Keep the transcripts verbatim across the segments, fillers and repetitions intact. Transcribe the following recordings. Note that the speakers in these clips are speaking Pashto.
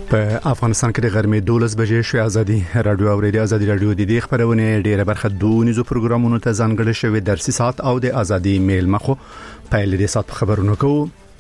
په افغانستان کې د غرمې دولس بجې شوې ازادي رادیو او ریډیو ازادي رادیو د دې خبرونه ډیره برخه دونیزو پروګرامونو ته ځانګړي شوی درسي ساعت او د ازادي میل مخو په لری ساعت خبرونه کوو.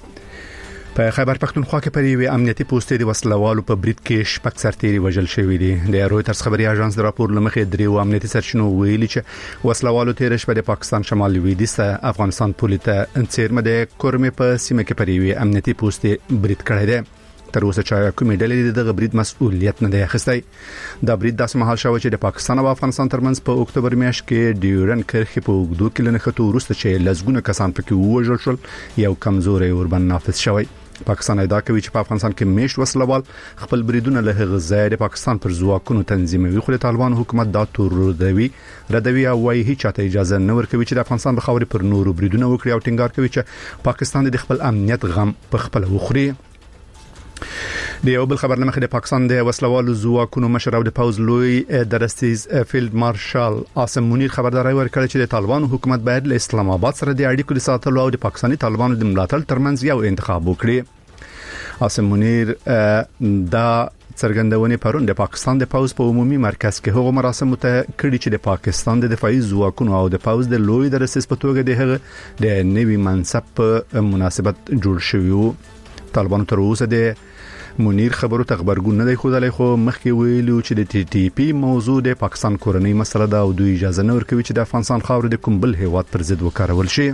په خیبر پختونخوا کې پر یوه امنیتي پوسټ د وسلوالو په بریټ کې شپږ سرتیري وژل شوی دي. د رويټرز خبري اژانس د راپور لمخې دریو امنیتي سرچینو ویلي چې وسلوالو تیر شپه د پاکستان شمال لویدیځ ته افغانستان پولیسه انڅیرمه د کورمې په سیمه کې پر یوه امنیتي پوسټ بریټ کړی دی. تر اوسه چې کومې ډلې د غبرید مسؤلیت نه دی اخیستی. دا برید داسې مهال شو چې د پاکستان او افغانستان ترمنځ په اکتوبر میاشت کې ډیورن کرخي په وګړو کې لنه خطو ورسته چې لزګونه کسان پکې وژل شول یو کمزوري اوربن نافذ شوی. پاکستان ادعا کوي چې په افغانستان کې میشت وسلوال خپل بریدونه له غزا د پاکستان پر ځواکونو تنظیموي، خو د طالبان حکومت دا تور ردوي ردوي او وايي هیڅ چاته اجازه نه ورکوي چې د افغانستان په خاورې پر نورو بریدونه وکړي او ټینګار کوي چې پاکستان د خپل امنیت غم په خپل وخوري. د یو بل خبر لمخې د پاکستان د وسلوالو ځواکونو مشر او د پوز لوی درستیز فیلډ مارشال عاصم منیر خبرداري ورکړه چې د طالبانو حکومت باید له اسلام آباد سره د اړیکو د ساتلو او د پاکستاني طالبانو د ملاتړ ترمنځ یو انتخاب وکړي. عاصم منیر دا څرګندونه پرون د پاکستان د پوز په عمومي مرکز کې هغه مراسم ته کړي چې د پاکستان د دفاعي ځواکونو او د پوز د لوی درستیز په توګه د هغه د نوي منصب په مناسبت جوړ شوی. طالبانو تر اوسه د منیر خبرو ته خبرګون نه دی خودلای، خو مخکې ویلو چې د ټي ټي پی موضوع د پاکستان کورنۍ مسله ده او دوی اجازه نه ورکوي چې د افغانستان خاور د کوم بل هیواد پر ضد وکارول شي.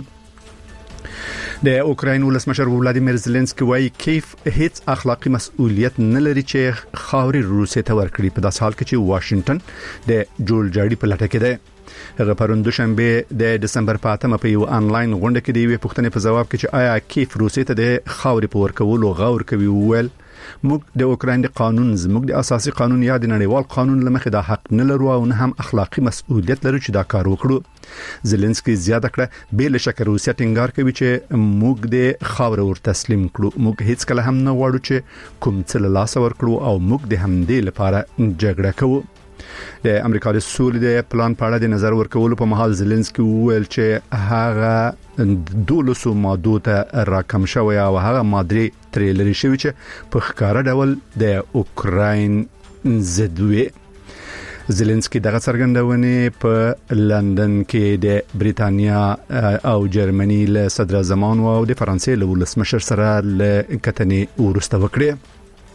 د اوکراین ولسمشر ولادیمیر زيلنسکي وايي کیف هیڅ اخلاقی مسؤلیت نه لري چې خاوري روسیې ته ورکړي په داس حال کې چې واشنگټن د جوړ جاړي په لټه کې ده. هغه پرون دوشنبه د دسمبر په اتمه په یو انلاین غونډه کې دی وی پوښتنه په جواب کې چې آیا کیف روسیې ته د خاوري په ورکولو غور کوي ویل موږ د اوکراین د قانون زموږ د اساسي قانون یا د نړیوال قانون لمخې د حق نه لرو او نه هم اخلاقی مسؤلیت لرو چې دا کار وکړو. زيلنسکي زیاته کړه بل شکر روسیا ټینګار کوي چې موږ د خاور ور تسلیم کړو، موږ هیڅ کله هم نه غواړو چې کوم څه له لاس ورکړو او موږ د همدې لپاره جګړه کوو. د امریکا د سولې د پلان په اړه د نظر ورکولو په مهال زيلنسکي وویل چې هغه دولسو مادو ته راکم شوی او هغه مادري تریلر شوی چې په ښکارا ډول د اوکراین زدوی. زيلنسکي دغه څرګندونه په لندن کې د بریتانیا او جرمني له صدر اعظمانو او د فرانسې له ولسمشر سره له کتنې ورسته وکړه.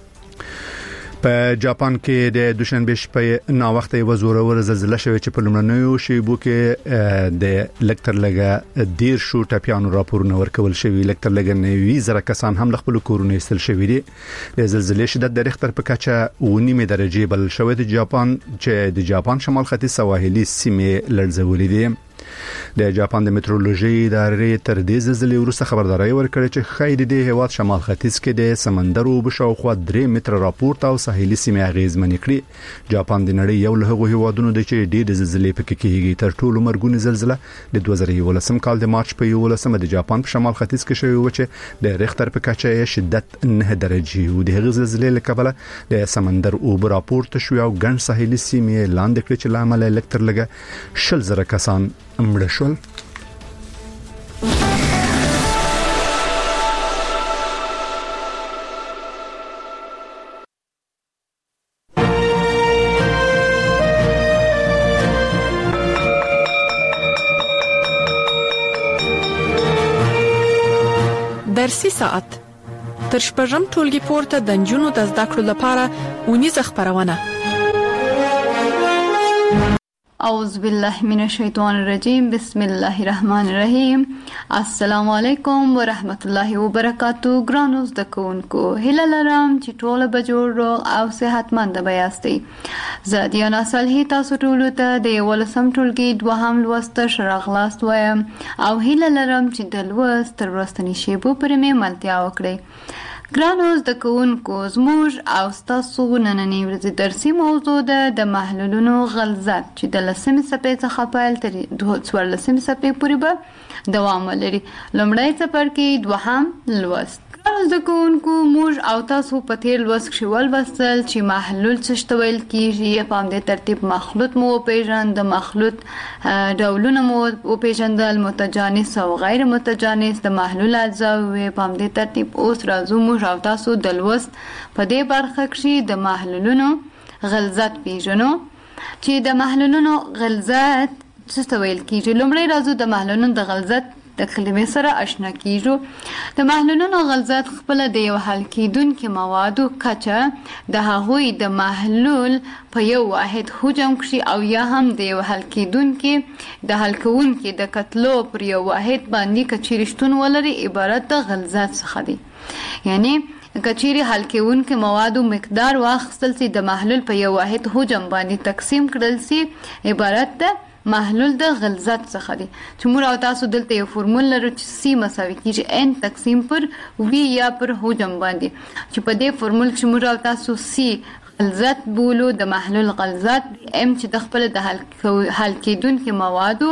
په جاپان کې د دوشنبه شپه نا وخت یو زورور زلزلہ شوه چې په لمړنیو شیبو کې د لکتر لګه ډیر شو ټاپیانو راپورونه ورکول شوی. لکتر لګه نوي زره کسان هم خپل کورونه استل شوی دي. د زلزلې شدت د ریختر په کچه ونیمه درجه بل شوی د جاپان چې د جاپان شمال ختیځ سواحلي سیمې لړزولې دي. د جاپان د میټرولوژي ادارې تر دې زلزلې وروسته خبرداري ورکړه چې خیر د هیواد شمال ختیځ کې د سمندر او بشاوخوا درې متر راپورټ او ساحلي سیمې اغیزمنې کړې. جاپان د نړۍ یو له هغو هیوادونو دی چې ډېر زلزلې پکې کېږي. تر ټولو مرګونې زلزلہ د دوه زره یولسم کال د مارچ په یولسمه د جاپان په شمال ختیځ کې شوې و چې د ریختر په کچه شدت نه درجه و. د هغې زلزلې له کبله د سمندر او راپورټ شو او ګڼ ساحلي سیمې لاندې کړې چې لامل لکتر لګه شل زره کسان مړه شول. درسي ساعت تر شپږم ټولګي پورته د نجونو د زده کړو لپاره ونیزه خبرونه. اعوذ بالله من الشیطان الرجیم، بسم الله الرحمن الرحیم. السلام علیکم ورحمت الله وبرکاتو. ګرانو زده کوونکو، هیله لرم چې ټول به جوړ روغ او صحتمند به یاستئ. زه دیانا صالحی تاسو ټولو ته د یولسم ټولګي دوهم لوست ښه راغلاست وایم او هیله لرم چې د لوست تر وروستنۍ شیبو پورې مې ملتیا وکړئ. ګرانو زده کوونکو، زموږ او ستاسو نننۍ ورځې درسي موضوع ده د محلولونو غلظت چې د لسمې صفحې څخه پیل تر څوارلسمې صفحې پورې به دوام ولري. لومړی څپرکی دوهم لوست. زده کوونکو موږ او تاسو په تیر لوست کې ولوستل چې محلول څه ته ویل کیږي، په همدې ترتیب مخلوط مو وپېژند، د مخلوط ډولونه مو وپېژندل، متجانس او غیر متجانس، د محلول اجزا وې. په همدې ترتیب اوس راځو موږ او تاسو د لوست په دې برخه کې د محلولونو غلظت پیژنو چې د محلولونو غلظت څه ته ویل کیږي. لومړی راځو د محلولونو د غلظت د کلمې سره آشنا کیږو. د محلولونو غلظت خپل د یو حل کیدونکو موادو کچه د هغوی د محلول په یو واحد حجم کې او یا هم د یو حل کیدونکو د حل کوونکو د کتلو پر یو واحد باندې کچې رښتون ولري عبارت د غلظت څخه دی. یعنی کچېری حل کوونکو موادو مقدار واخیستل سي د محلول په یو واحد حجم باندې تقسیم کړل سي عبارت ده محلول د غلظت څخه دی. چې موږ او تاسو دلته یو فرمول لرو چې سی مساوي کیږي n تقسیم پر وی یا پر حجم باندې، چې په دې فرمول کې موږ او تاسو سی غلظت بولو د محلول غلظت m چې د خپل د حل حل کیدونکو موادو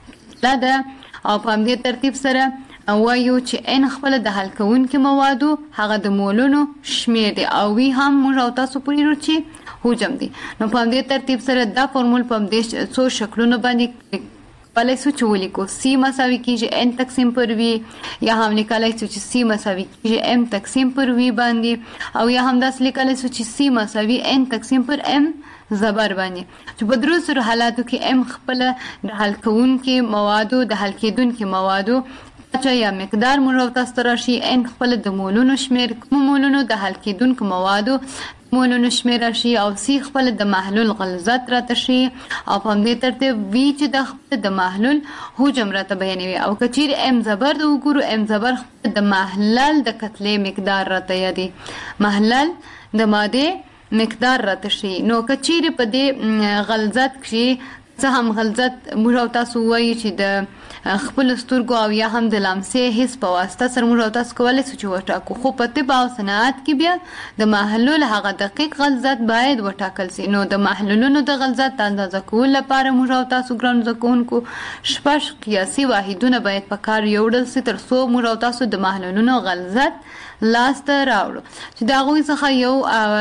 لا ده، او په همدې ترتیب سره وایو چې n خپل د حل کوونکو موادو هغه د مولونو شمیر دی او وی هم موږ او تاسو پوهیږو چې حجم دی. نو په همدې ترتیب سره دا فرمول په همدې څو شکلونو باندې کولای شو چې ولیکو. سی مساوي کیږي n تقسیم پر وی، یا هم لیکلای شو چې سی مساوي کیږي m تقسیم پر وی باندې، او یا هم داس لیکلای شو چې سی مساوي n تقسیم پر m زبر باندې، چې په درو سره حالاتو کې m خپل د حل کوونکو موادو د حل کیدونکو موادو کچه یا مقدار موږ او تاسو راشي، n خپل د مولونو شمیر کوم مولونو د حل کیدونکو موادو مولونو شمیر راشي، او سی خپل د محلول غلظت راته شي، او په همدې ترتیب وی چې د خپل د محلول حجم راته بیانوي. او کچیر ام زبر د وګورو ام زبر خپل د محلل د کتلې مقدار راته یادي، محلل د ماده مقدار راته شي. نو کچیر په دې غلظت کې څه هم غلظت موږ او تاسو وایي چې د خپل سترګو او یا هم د لمسې حس په واسطه سره موږ او تاسو کولای شو چې وټاکو، خو په طب او صنعت کې بیا د محلول هغه دقیق غلظت باید وټاکل شي. نو د محلولونو د غلظت اندازه کول لپاره موږ او تاسو ګران زده کوونکو شپږ قیاسي واحدونه باید په کار یوړل شي تر څو موږ او تاسو د محلولونو غلظت لاسته راوړو. چې د هغوی څخه یو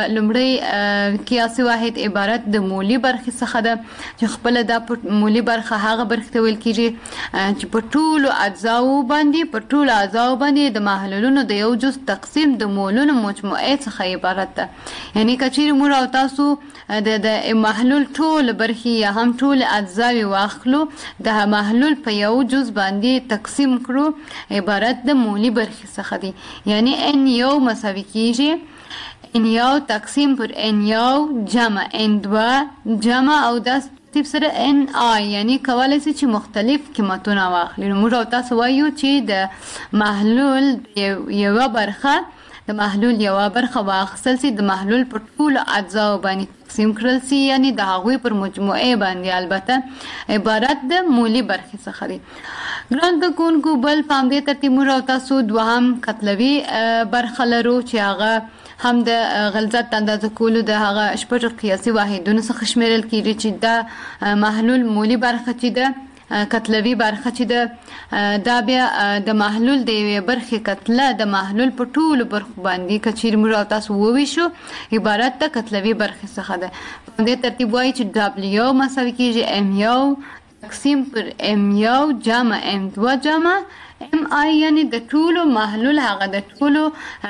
لومړی قیاسي واحد عبارت د مولي برخې څخه ده، چې خپله دا مولي برخه هغه برخې ته ویل کېږي چې په ټولو اجزاو باندې په ټولو اجزاو باندې د محلولونو د یو جز تقسیم د مولونو مجموعې څخه عبارت ده. یعنی که چیرې موږ او تاسو د د محلول ټول برخې یا هم ټول اجزاوې واخلو، د محلول په یو جز باندې تقسیم کړو عبارت د مولي برخې څخه دی. یعنی n یو مساوي کیږي n یو تقسیم پر n یو جمع n دو جمع او داس ترتیب سره n i، یعنی کولای شي چې مختلف قیمتونه واخلي. موږ او تاسو وایو چې د محلول یو برخه د محلول یو برخه واخیستل شي، د محلول پر ټولو اجزاو باندې تقسیم کړل شي، یعنی د هغوی پر مجموعې باندې البته عبارت د مولي برخې څخه دی. ګران زده کوونکو بل په همدې ترتیب موږ او تاسو دوهم کتلوي برخه لرو چې هغه هم د غلظت اندازه کولو د هغه شپږ قیاسي واحدونو څخه شمیرل کیږي، چې دا محلول مولي برخه چې ده کتلوي برخه چې ده دا بیا د محلول د یوې برخې کتله د محلول په ټولو برخو باندې که چیرې موږ او تاسو وویشو عبارت د کتلوي برخې څخه ده. په همدې ترتیب وایي چې ډبلیو مساوي کیږي ام یو تقسیم پر ام یو جمع ام دو جمع ام آی، یعنی د ټولو محلول هغه د ټولو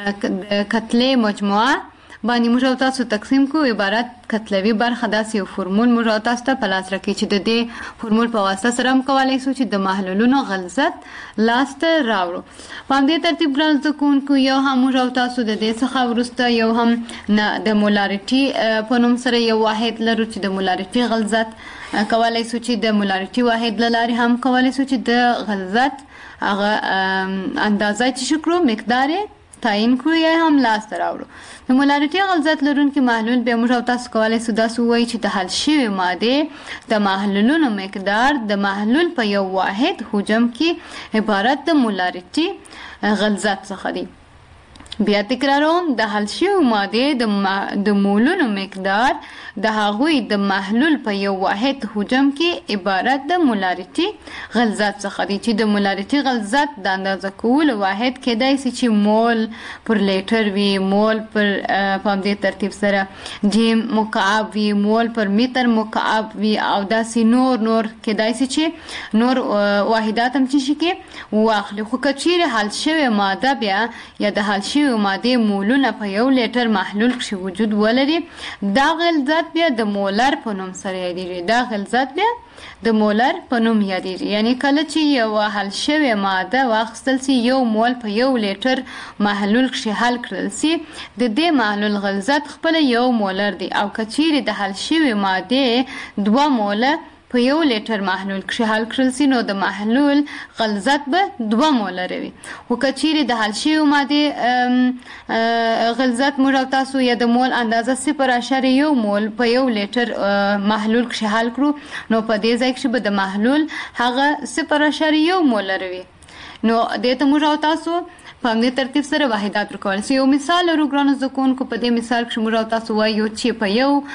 کتلې مجموعه باندې موږ او تاسو تقسیم کو عبارت کتلوي برخه. داسې یو فرمول موږ او تاسو ته په لاس راکړي چې د دې فرمول په واسطه سره هم کولی شو چې د محلولونو غلظت لاسته راوړو. په همدې ترتیب ګران زده کوونکو یو هم موږ او تاسو د دې څخه وروسته یو هم نه د مولاریټي په نوم سره یو واحد لرو چې د مولاریټي غلظت کولی شو چې د مولاریټي واحد له لارې هم کولی شو چې د غلظت هغه اندازه چې شکرو مقدار تعیین کړو یا هم لاسته راوړو. د مولاریټي غلظت لرونکي محلول بیا موږ او تاسو کولی شو داسې ووایو چې د حل شوې مادې د محلولونو مقدار د محلول په یو واحد حجم کې عبارت د مولاریټي غلظت څخه دی. بیا تکراروم د حل شویو مادې د د مولونو مقدار د هغوی د محلول په یو واحد حجم کې عبارت د مولاریټي غلظت څخه دی چې د مولاریټي غلظت د اندازه کولو واحد کېدای شي چې مول پر لیټر وي، مول پر په همدې ترتیب سره جیم مکعب وي، مول پر متر مکعب وي او داسې نور نور کېدای شي چې نور واحدات هم چې شي کې واخلي. خو که چیرې حل شوې ماده بیا یا د حل شوې مادې مولونه په یو لیټر محلول کې وجود ولري، دا غلظت بیا د مولر په نوم سره یادیږي. دا غلظت بیا د مولر په نوم یادیږي. یعنی کله چې یو حل شوې ماده واخیستل سي یو مول په یو لیټر محلول کې حل کړل سي، د دې محلول غلظت خپل یو مولر دی. او که چیرې د حل شوې مادې دوه موله په یو لیټر محلول کې حل کړل سي نو د محلول غلظت به دوه مولر وي. خو که چیرې د حل شوې مادې غلظت موږ او تاسو یا د مول اندازه صفر اعشاریه یو مول په یو لیټر محلول کې حل کړو نو په دې ځای کې به د محلول هغه صفر اعشاریه یو مولر وي. نو دې ته موږ او تاسو په همدې ترتیب سره واحدات ورکول سي. یو مثال لرو ګرانو زده کوونکو. په دې مثال کې موږ او تاسو وایو چې په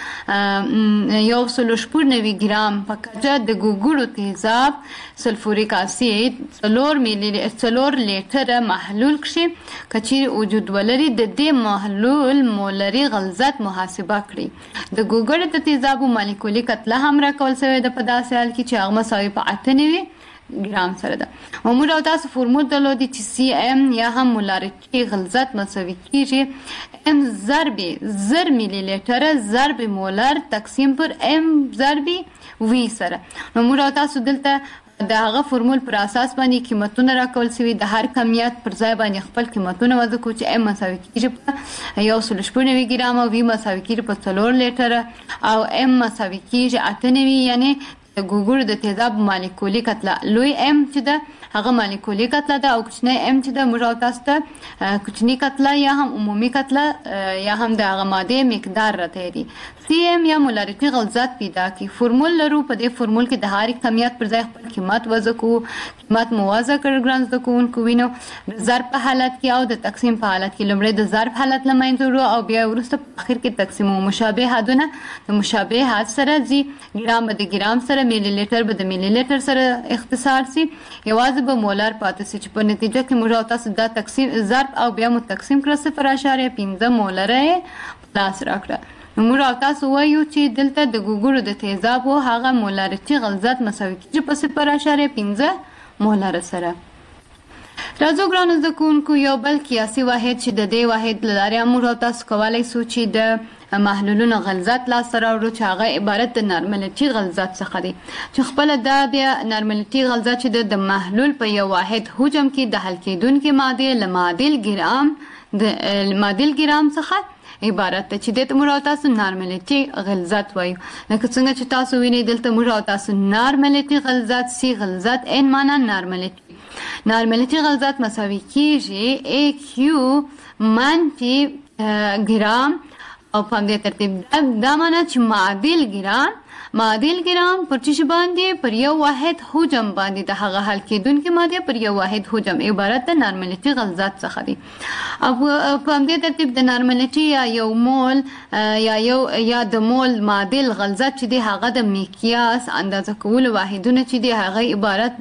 یو یو سلو شپږ نوي ګرام په کچه د ګوګړو تیزاب سلفوریک اسید څلور میلی څلور لیټره محلول کې که چیرې وجود ولري د دې محلول مولري غلظت محاسبه کړي. د ګوګړو د تیزابو مالیکولي کتله هم راکول شوې ده په داسې حال کې چې هغه مساوي په اته نوي ګرام سره ده. موږ او تاسو فورمول درلودي چې سی ام یا هم مولاریټي غلظت مساوي کیږي ام ضرب زر میلی لیټر ضرب مولر تقسیم پر ام ضرب وی سره. نو موږ او تاسو دلته د هغه فورمول پر اساس باندې قیمتونه راکول شوي، د هر کمیت پر ځای باندې خپل قیمتونه وضع کړو چې ام مساوي کیږي په یو سل شپږ نوي ګرام او وی مساوي کیږي په څلور لیټر او ام مساوي کیږي اته نوي. یعنی د ګوګړو د تیزاب مالیکولي کتله لوی ام چې ده هغه مالیکولي کتله ده او کوچنی ام چې ده موږ او تاسو ته کوچني کتله یا هم عمومي کتله یا هم د هغه مادې مقدار راته دي. سی ام یا مولاریټي غلظت پیدا کی. فورمول لرو. په دې فورمول کې د هر کمیت پر ځای خپل قیمت وضع کوو. قیمت موازه کړ ګران زده کوونکو. وینو د ضرب په حالت کې او د تقسیم په حالت کې لومړی د ضرب حالت له منځه وړو او بیا وروسته په اخر کې تقسیمو. مشابه حدونه د مشابه حد سره ځي. ګرام به د ګرام سره، میلی لیټر به د میلی لیټر سره اختصار سي. یوازې به مولر پاتې سي چې په نتیجه کې موږ او تاسو دا تقسیم ضرب او بیا مو تقسیم کړه صفر اعشاریه پنځه مولره یې لاس راکړه. نو موږ او تاسو وایو چې دلته د ګوګړو د تیزابو هغه مولاریټي غلظت مساوي کیږي په صفر اعشاریه پنځه مولره سره. راځو ګرانو زده کوونکو یو بل قیاسي واحد چې د دې واحد له لارې موږ او تاسو کولی سو چې د محلولونو غلظت لاسته راوړو چې هغه عبارت د نارملټي غلظت څخه دی چې خپله دا بیا نارملټي غلظت چې د محلول په یو واحد حجم کې د حل کېدونکې مادې له معادل ګرام د معادل ګرام څخه عبارت ده چې دې ته موږ او تاسو نارملټي غلظت وایو. لکه څنګه چې تاسو وینئ دلته موږ او تاسو نارملټي غلظت سی غلظت ان معنا نارملټي نارملټي غلظت مساوي کیږي ای کیو منفي ګرام او په همدې ترتیب دا معنا چې معادل ګرام معادل ګرام پر چی باندې پر یو واحد حجم باندې د هغه حل کېدونکې مادې پر یو واحد حجم عبارت د نارملټي غلظت څخه دی. او په همدې ترتیب د نارملټي یا یو مول یا یو یا د مول معادل غلظت چې دی هغه د میقیاس اندازه کولو واحدونه چې دی هغه عبارت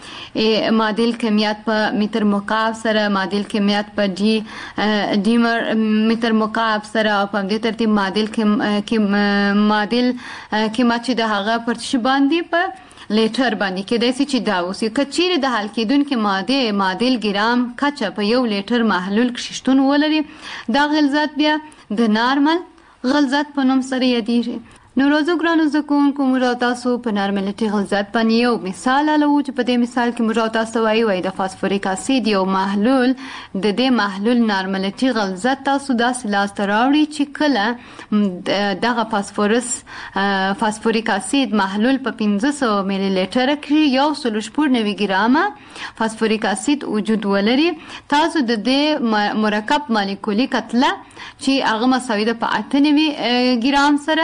د معادل کمیت په متر مکعب سره، معادل کمیت په ډي ډي متر مکعب سره او په همدې ترتیب معادل کم معادل کمیت چې د هغه پر څه باندې په لیټر باندې کېدای شي چې دا اوسي. که چیرې د حل کېدونکې مادې معادل ګرام کچه په یو لیټر محلول کې شتون ولري دا غلظت بیا د نارمل غلظت په نوم سره یادیږي. نو راځو ګرانو زده کوونکو موږ او تاسو په نارملټي غلظت باندې یو مثال حلوو چې په دې مثال کې موږ او تاسو وایو وایي د فاسفوریک اسید یو محلول د دې محلول نارملټي غلظت تاسو داسې لاسته راوړي چې کله دغه فاسفورس فاسفوریک اسید محلول په پنځه سوه میلی لیټر کې یو سل شپږ نوي ګرامه فاسفوریک اسید وجود ولري تاسو د دې مرکب مالیکولي کتله چې هغه مساوي ده په اته نوي ګرام سره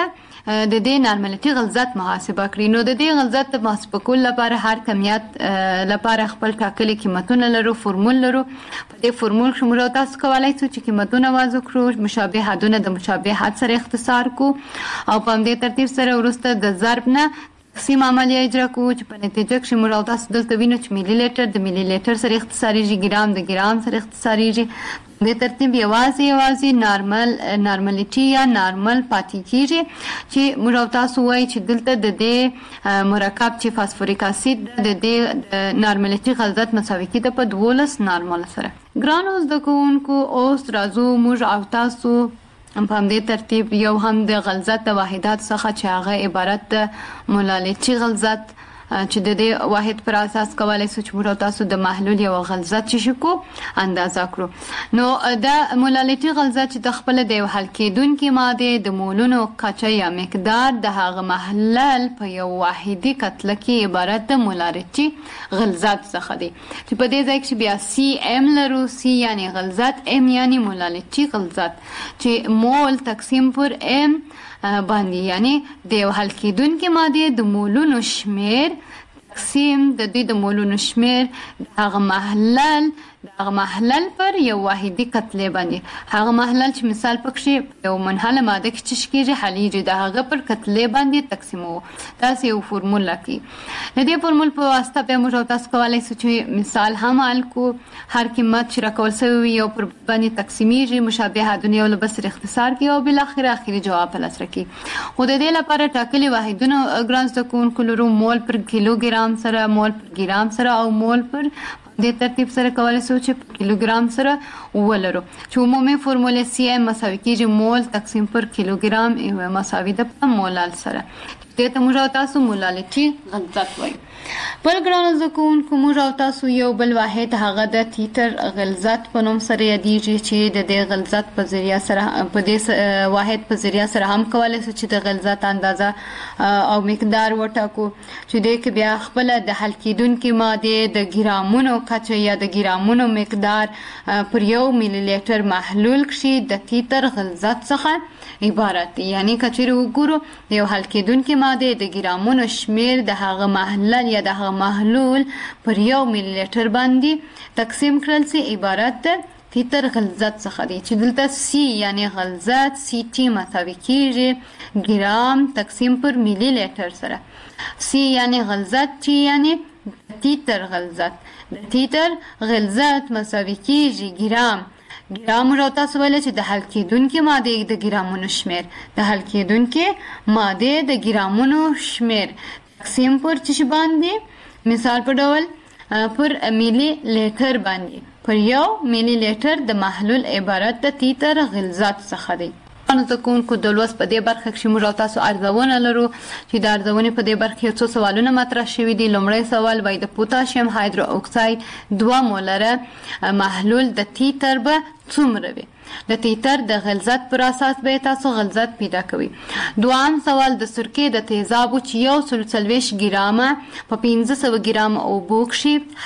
د دې نارملټي غلظت محاسبه کړي. نو د دې غلظت د محاسبه کولو لپاره هر کمیت لپاره خپل ټاکلي قیمتونه لرو، فورمول لرو. په دې فورمول کې موږ تاسو کولای شو چې قیمتونه وضع کړو، مشابه حدونه د مشابه حد سره اختصار کو او په همدې ترتیب سره وروسته د ضرب نه تقسیم عملیه اجرا کوو چې په نتیجه کې موږ تاسو دلته وینو چې ملي لیټر د ملي لیټر سره اختصاریږي، ګرام د ګرام سره اختصاریږي. د ترتیب یوازې یوازې نارمل نارملټي یا نارمل پاتې کیږي چې موږ تاسو وایي چې دلته د دې مرکب چې فاسفوریک اسید د دې نارملټي غلظت مساوي کیده په دولس نارمل سره. ګرانو زده کوونکو اوس راځو موږ او تاسو په همدې ترتیب یو هم د غلظت د واحدات څخه چې هغه عبارت د مولالټي غلظت چې د دې واحد پر اساس کولای شو چې موږ تاسو د محلول یو غلظت چې شکو اندازه کړو. نو د مولالټي غلظت چې د خپل د حل کېدونکې ماده د مولونو کچه یا مقدار د هغه محلل په یو واحدي کتله کې عبارت د مولالټي غلظت څخه دی چې په دې ځای کې بیا سی ام لرو. سی یعنی غلظت، ام یعنی مولالټي غلظت چې مول تقسیم پر ام باندې یعنی د یو حل کېدونکې ماده د مولونو شمیر تقسیم د دوی د مولونو شمیر د هغه محلل د هغه محلل پر یو واحدي کتله باندې. هغه محلل چې مثال پکې یو منحله ماده کې چې کېږي حلیږي د هغه پر کتله باندې تقسیمو. تاسو یو فورمولا کې د دې فورمول په واسطه به موږ تاسو کولای شو چې مثال هم حل کو. هر قیمت چې راکول شوی یو پر باندې تقسیمیږي، مشابه حدونه یو بل سره اختصار کوي او بل اخر اخري جواب ترلاسه کوي. خو د دې لپاره ټاکلي واحدونه ګرام زده کوونکو لرو، مول پر کیلوګرام سره، مول پر ګرام سره او مول پر د ترتیب سره کولای شو چې کیلوګرام سره ولرو چې عمومي فورموله سی ام مساوي کیږي مول تقسیم پر کیلوګرام مساوي د مولال سره. دې ته موږ تاسو مولالټي غلظت وایي. بل ګرانو زده کوونکو موږ تاسو یو بل واحد هغه د تیتر غلظت په نوم سره یادیږي چې د دې غلظت په ذریعہ سره په دې واحد په ذریعہ سره هم کولای شو چې د غلظت اندازه او مقدار وټاکو چې دې کې بیا خپل د حل کېدونکې ماده د ګرامونو کچه یا د ګرامونو مقدار پر یو ملي لیټر محلول کې د تیتر غلظت څخه عبارت دی. یعنی کچېر وګورو یو حل کېدونکې ماده د ګرامونو شمیر د هغه محلل یا د هغه محلول پر یو ملي لیټر باندې تقسیم کړل سي عبارت د تیتر غلظت څخه دی چې دلته سی یعنی غلظت سی ټي مساوي کیږي ګرام تقسیم پر ملي لیټر سره. سی یعنی غلظت، ټي یعنی تیتر غلظت، د تیتر غلظت مساوي کیږي ګرام. ګرام را تاسو ویل چې د حل کېدونکې ماده د ګرامونو شمیر د حل کېدونکې ماده د ګرامونو شمیر تقسیم پر چش باندې مثال په ډول پر ملي لیټر باندې پر یو ملي لیټر د محلول عبارت د تیتر غلظت څخه دی. نو تکونکو د لوس په دې برخه کې موږ تاسو ارزونه لرو چې د ارزونې په دې برخه کې څو سوالونه مطرح شوي دي. لومړی سوال وایي د پوتاشیم هایدرو اکساید دوه مولره محلول د تیتر به څومره وي؟ د تیتر د غلظت پر اساس به تاسو غلظت پیدا کوي. دوام سوال د سرکې د تیزابو چې یو سل څلوېښت ګرامه په پنځه سوه ګرامه اوبو کښې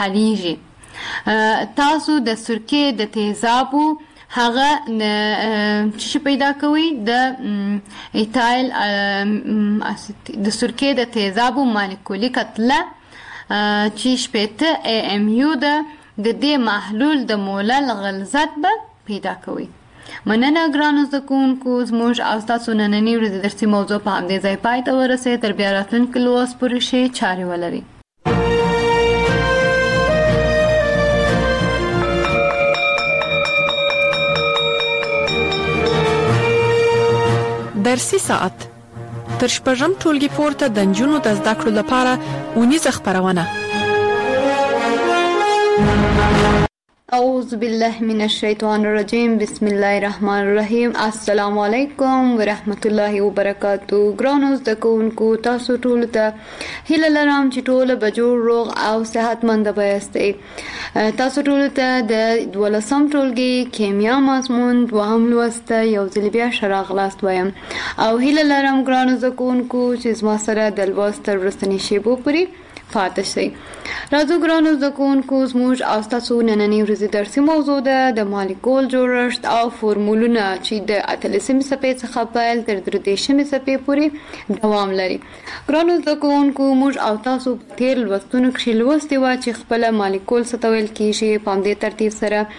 حلیږي. تاسو د سرکې د تیزابو هغه چې پیدا کوي د ایتایل د سرکې د تیزابو مالیکولي کتله چې شپېته ای ام یو ده د دې محلول د مولل غلظت به پیدا کوي. مننه ګرانو زده کوونکو، زموږ او ستاسو نننۍ ورځې درسي موضوع په همدې ځای پای ته ورسېد. تر بیا راتلونکي لوست پورې ښې چارې ولرئ. درسي ساعت تر شپږم ټولګي پورته د نجونو د زده کړو لپاره ونیزه خپرونه. اعوذ بالله من الشیطان الرجیم، بسم الله الرحمن الرحیم. السلام علیکم ورحمت الله وبرکاتو. ګرانو زده کوونکو، تاسو ټول ته هیله لرم چې ټول به جوړ روغ او صحتمند یاستئ. تاسو ټول ته د دولسم ټولګي کیمیا مضمون دوهم لوست یو ځل بیا ښه راغلاست وایم او هیله لرم ګرانو زده کوونکو چې زما سره د لوست تر وروستنۍ شیبو پورې پاتې شي. راځو ګرانو زده کوونکو زموږ او ستاسو نننۍ ورځې درسي موضوع ده د مالیکول جوړښت او فورمولونه چې د اتلسمې صفحې څخه پیل تر درې دېرشمې صفحې پورې دوام لري. ګرانو زده کوونکو موږ او تاسو په تېر لوستونو کښې لوستې وه چې خپله مالیکول څه ته ویل کېږي. په همدې ترتیب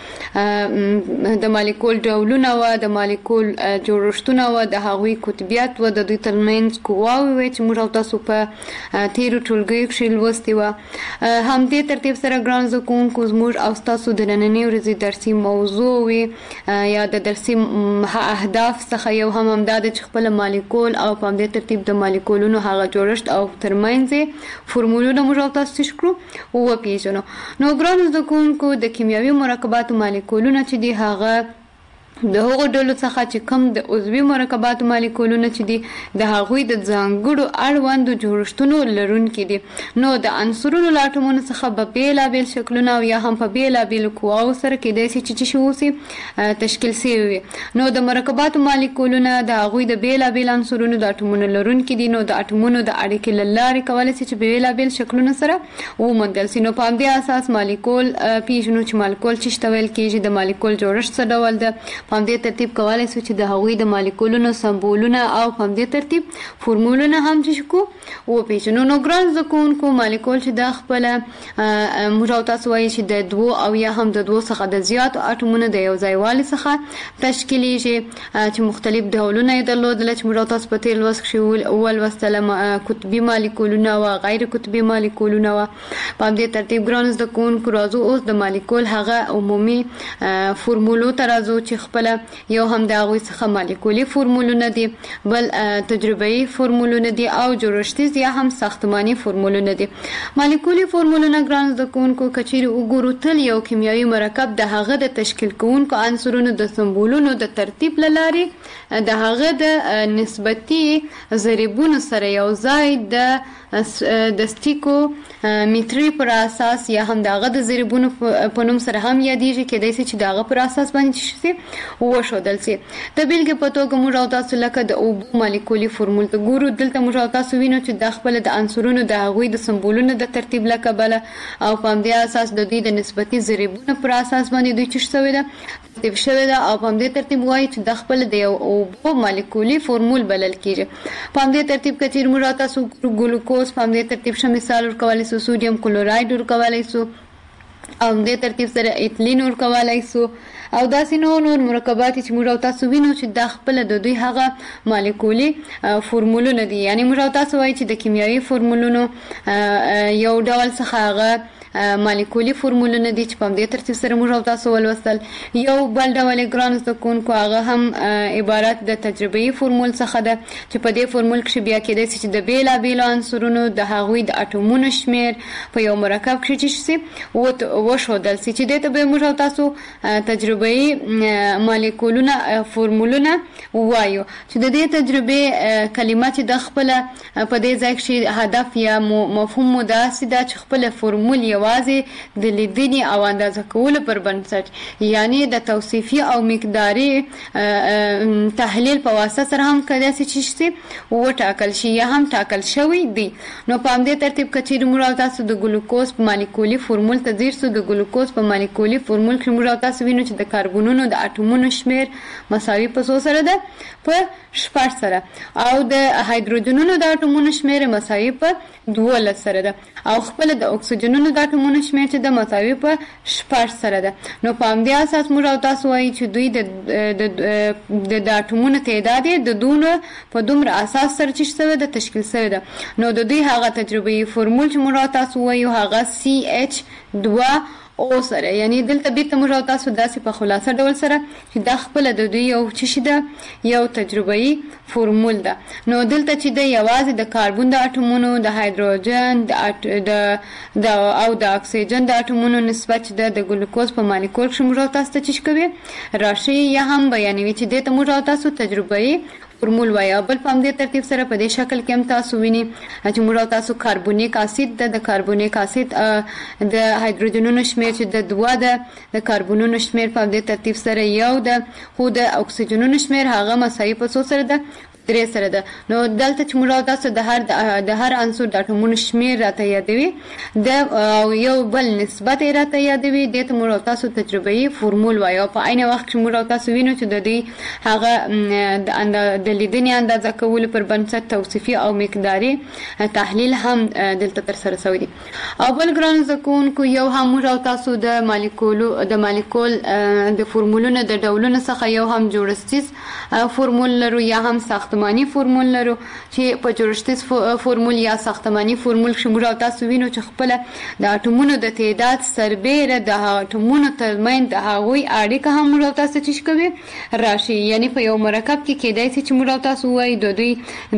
سره د مالیکول ډولونه وه، د مالیکول جوړښتونه وه، د هغوی قطبیت وه، د دوی ترمنځ قواوې وې چې موږ او تاسو په تېرو ټولګیو کښې لوستې وه. همدې ترتیب سره ګران زده کوونکو زموږ او ستاسو د نننۍ ورځې درسي موضوع وي یا د درسي اهداف څخه یو هم همدا ده چې خپله مالیکول او په همدې ترتیب د مالیکولونو هغه جوړښت او ترمنځ یې فورمولونه موږ او تاسو څه کړو وپېژنو. نو ګرانو زده کوونکو د کیمیاوي مرکباتو مالیکولونه چې دي هغه د هغو ډلو څخه چې کوم د عضوي مرکباتو مالیکولونه چې دي د هغوی د ځانګړو اړوندو جوړښتونو لرونکي دي. نو د عنصرونو له اټومونو څخه به بېلابېل شکلونه او یا هم په بېلابېلو قواو سره کیدای شي چې څه شي اوسي تشکیل سوي وي. نو د مرکباتو مالیکولونه د هغوی د بېلابېل عنصرونو د اټومونو لرونکي دي. نو د اټومونو د اړیکې له لارې کولی شي چې بېلابېل شکلونه سره وموندل سي. نو په همدې اساس مالیکول پېژنو چې مالیکول څه ته ویل کېږي، د مالیکول جوړښت څه ډول ده. په همدې ترتیب کولی شو چې د هغوی د مالیکولونو سمبولونه او په همدې ترتیب فورمولونه هم چې کو وپېژنو. نو ګران زده کوونکو مالیکول چې دا خپله موږ او تاسو وایي چې د دوو او یا هم د دوو څخه د زیاتو اټومونو د یو ځای والي څخه تشکیلیږي چې مختلف ډولونه یې درلودله چې موږ او تاسو په تېر لوست کښې ولوستله. قطبي مالیکولونه وه، غیر قطبي مالیکولونه وه. په همدې ترتیب ګرانو زده کوونکو راځو اوس د مالیکول هغه عمومي فورمولو ته راځو چې خپله یو هم د هغوی څخه مالیکولي فورمولونه دي، بل تجربه‌ایي فورمولونه دي او جوړښتیز یا هم ساختماني فورمولونه دي. مالیکولي فورمولونه ګران زده کوونکو که چیرې وګورو تل یو کیمیاوي مرکب د هغه د تشکیل کوونکو عنصرونو د سمبولونو د ترتیب له لارې د هغه د نسبتي ضریبونو سره یو ځای د د سټیکو میټري پر اساس یا هم د هغه د ضریبونو په نوم سره هم یادېږي. کیدای شي چې د هغه پر اساس باندې شي وښودل سي. د بیلګې په توګه موږ او تاسو لکه د اوبو مالیکولي فورمول ته ګورو. دلته موږ او تاسو وینو چې دا خپله د عنصرونو د هغوی د سمبولونو د ترتیب له کبله او په همدې اساس د دوی د نسبتي ضریبونو پر اساس باندې دوی څه شوې ده ترتیب شوې ده او په همدې ترتیب وایي چې دا خپله د یو اوبو مالیکولي فورمول بلل کېږي. په همدې ترتیب که چیرې موږ او تاسو ګلوکوز په همدې ترتیب ښه مثال ورکولی سو، سوډیم کلوراید ورکولی سو او همدې ترتیب سره ایتلین ورکولی سو او داسې نور نور مرکبات چې موږ او تاسو وینو چې دا خپله د دوی هغه مالیکولي فورمولونه دي. یعنې موږ او تاسو وایي چې د کیمیاوي فورمولونو یو ډول څخه هغه مالیکولي فورمولونه دي چې په همدې ترتیب سره موږ او تاسو ولوستل. یو بل ډول یې ګرانو زده کوونکو هغه هم عبارت د تجربه‌ایي فورمول څخه ده چې په دې فورمول کښې بیا کېدای شي چې د بېلابېلو عنصرونو د هغوی د اټومونو شمېر په یو مرکب کښې چې شي وښودل سي چې دې ته به موږ او تاسو تجربه‌ایي مالیکولونه فورمولونه ووایو. چې د دې تجربې کلمه چې د خپله په دې ځای کښې هدف یا مفهوم مو داسې ده چې خپله فورمول یو یوازې د لیدنې او اندازه کولو پر بنسټ یعنی د توصیفي او مقداري تحلیل په واسطه سره هم کېدای شي چې وټاکل شي یا هم ټاکل شوی دی. نو په همدې ترتیب که چیرې موږ او تاسو د ګلوکوز په مالیکولي فورمول ته ځیر سو، د ګلوکوز په مالیکولي فورمول کې موږ او تاسو وینو چې د کاربونونو د اټومونو شمېر مساوي په څو سره ده؟ په شپږ سره، او د هایدروجنونو د اټومونو شمېر مساوي په دولس سره ده، او خپله د اکسیجنونو د اټومونو شمېر چې د مساوي په شپږ سره ده. نو په همدې اساس موږ او تاسو وایي چې دوی د د اټومونو تعداد یې د دونه په دومره اساس سره چې شوی ده تشکیل شوی ده. نو د دوی هغه تجربه‌ایي فورمول چې موږ او تاسو وایو هغه سی ایچ دوه او سره، یعنی دلته بیرته موږ او تاسو داسې په خلاصه ډول سره چې دا خپله د دوی یو څه شي ده، یو تجربه‌ایي فورمول ده. نو دلته چې د یوازې د کاربون د اټومونو، د هایدروجن د او د اکسیجن د اټومونو نسبت چې ده د ګلوکوز په مالیکول کښې موږ او تاسو ته څه کوي راښیي یا هم بیانوي چې دې ته موږ او تاسو تجربه‌ایي فورمول وایي. بل په همدې ترتیب سره په دې شکل کې هم تاسو ویني چې موږ او تاسو کاربونیک اسید ده، د کاربونیک اسید د هایدروجنونو شمېر چې د دوه ده، د کاربونونو شمېر په همدې ترتیب سره یو ده، خو د اکسیجنونو شمېر هغه مساوي په څو سره ده؟ درې سره ده. نو دلته چې موږ تاسو د هر د هر عنصر د اټومونو شمیر راته یادوي د یو بل نسبت راته یادوي د موږ تاسو تجربهي فورمول وایو. په عین وخت کې موږ تاسو وینو چې د دې هغه د لیدنې اندازه کول پر بنسټ توصیفي او مقداري تحلیل هم دلته تر سره شوی دی. او بل ګران زکونکو یو هم موږ تاسو د مالیکولو د مالیکول د فورمولونو د ډولونو څخه یو هم جوړښتیز فورمول لرو یا هم ساختماني فورمول لرو چې په جوړښتیز فورمول یا ساختماني فورمول کې موږ تاسو وینو چې خپل د اټومونو د تعداد سربېره د اټومونو ترمنځ د هغوی اړیکه هم موږ تاسو چې کوي راشي. یعنی په یو مرکب کې کېدای شي چې موږ تاسو وایي د دوی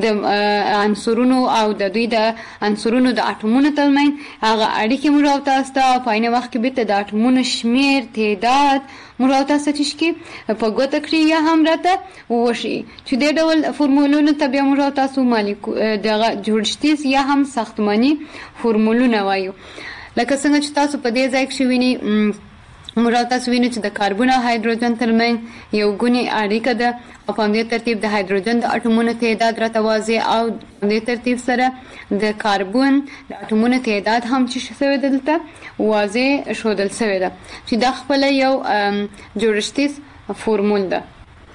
د عنصرونو او د دوی د عنصرونو د اټومونو ترمنځ هغه اړیکې موږ تاسو ته په عین وخت کې به د اټومونو شمیر تعداد موږ تاسو چې کی په ګوته کړی یا هم راته وشي چې د ډول فورمولونو ته بیا موږ تاسو مالیکول د جوړښتیز یا هم ساختماني فورمولونه وایو. لکه څنګه چې تاسو په دې ځای کې وینئ موږ تاسو وینئ چې د کاربن او هایدروجن ترمنځ یو ګونی اړیکه ده او په همدې ترتیب د هایدروجن د اټومونو تعداد راته واضح او په دې ترتیب سره د کاربن د اټومونو تعداد هم چې شوی دلته واضح ښودل شوی ده چې دا خپله یو جوړښتیز فورمول ده.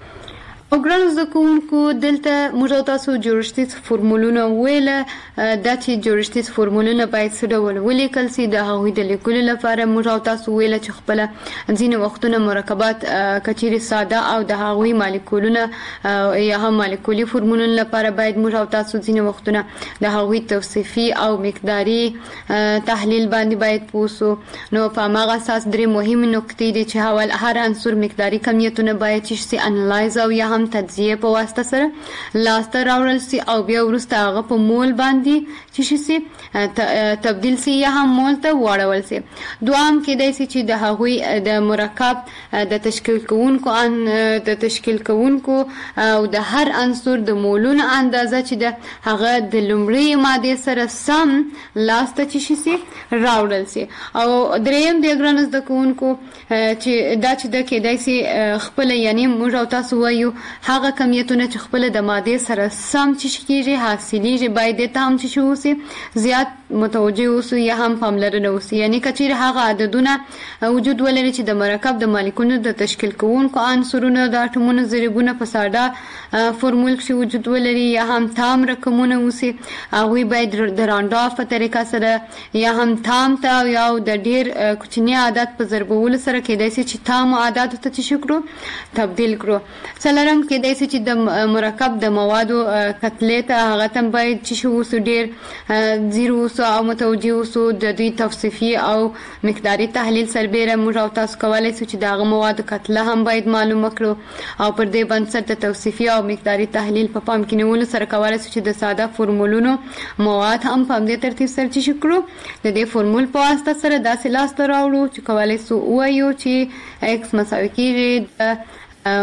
او ګرانو زده کوونکو دلته موږ تاسو جوړښتیز فورمولونه ویله دا چې جوړښتیز فورمولونه باید څه ډول ولیکل سي. د هغوی د لیکلو لپاره موږ تاسو ویله چې خپله ځینې وختونه مرکبات کچیرې ساده او د هغوی مالیکولونه یا هم مالیکولي فورمولونو لپاره باید موږ تاسو ځینې وختونه د هغوی توصیفي او مقداري تحلیل باندې باید پوه سو. نو په هماغه اساس درې مهمې نقطې دي چې اول هر عنصر مقداري کمیتونه باید چې سي انالایز او یا هم تجزیه په واسطه سره لاسته راوړل سي او بیا وروسته هغه په مول باندې چې سي تبدیل سي یا هم مول ته واړول سي. دوام کېدای سي چې د هغوی د مرکب د تشکیل کوونکو د تشکیل کوونکو او د هر عنصر د مولونو اندازه چې د هغه د لومړۍ مادې سره سم لاسته چې سي راوړل سي. او دریم د ګران زده کوونکو چې دا چې د کېدای سي خپل یعنی موږ تاسو وایو هغه کمیتونه چې خپل د مادې سره سم چې کیږي حاصلېږي باید ته هم چې اوسي زیات متوجه اوسو یا هم پاملرنه اوسي. یعنی کچیر هغه عددونه وجود ولري چې د مرکب د مالیکولونو د تشکیل کوونکو عنصرونو د اټومونو ضریبونه په ساده فورمول کې وجود ولري یا هم تام رقمونه اوسي. هغوی باید د رانډاف په طریقه سره یا هم تام ته یا د ډیر کوچني عدد په ضربولو سره کېدای شي چې تام عدد ته چې کړو تبدیل کړو. څلورم کېدای شي چې د مرکب د موادو کتلې ته هغه تم باید چې اوسو ډیر زیرو اوسو او متوجه اوسو د دوی توصیفي او مقداري تحلیل سربېره موږ تاسو کولی شو چې د هغه موادو کتله هم باید معلومه کړو او پر دې بنسټ د توصیفي او مقداري تحلیل په پام کې نیولو سره کولی شو چې د ساده فورمولونو مواد هم په همدې ترتیب سره چې کړو د دې فورمول په واسطه سره داسې لاسته راوړو چې کولی شو ووایو چې ایکس مساوي کېږي د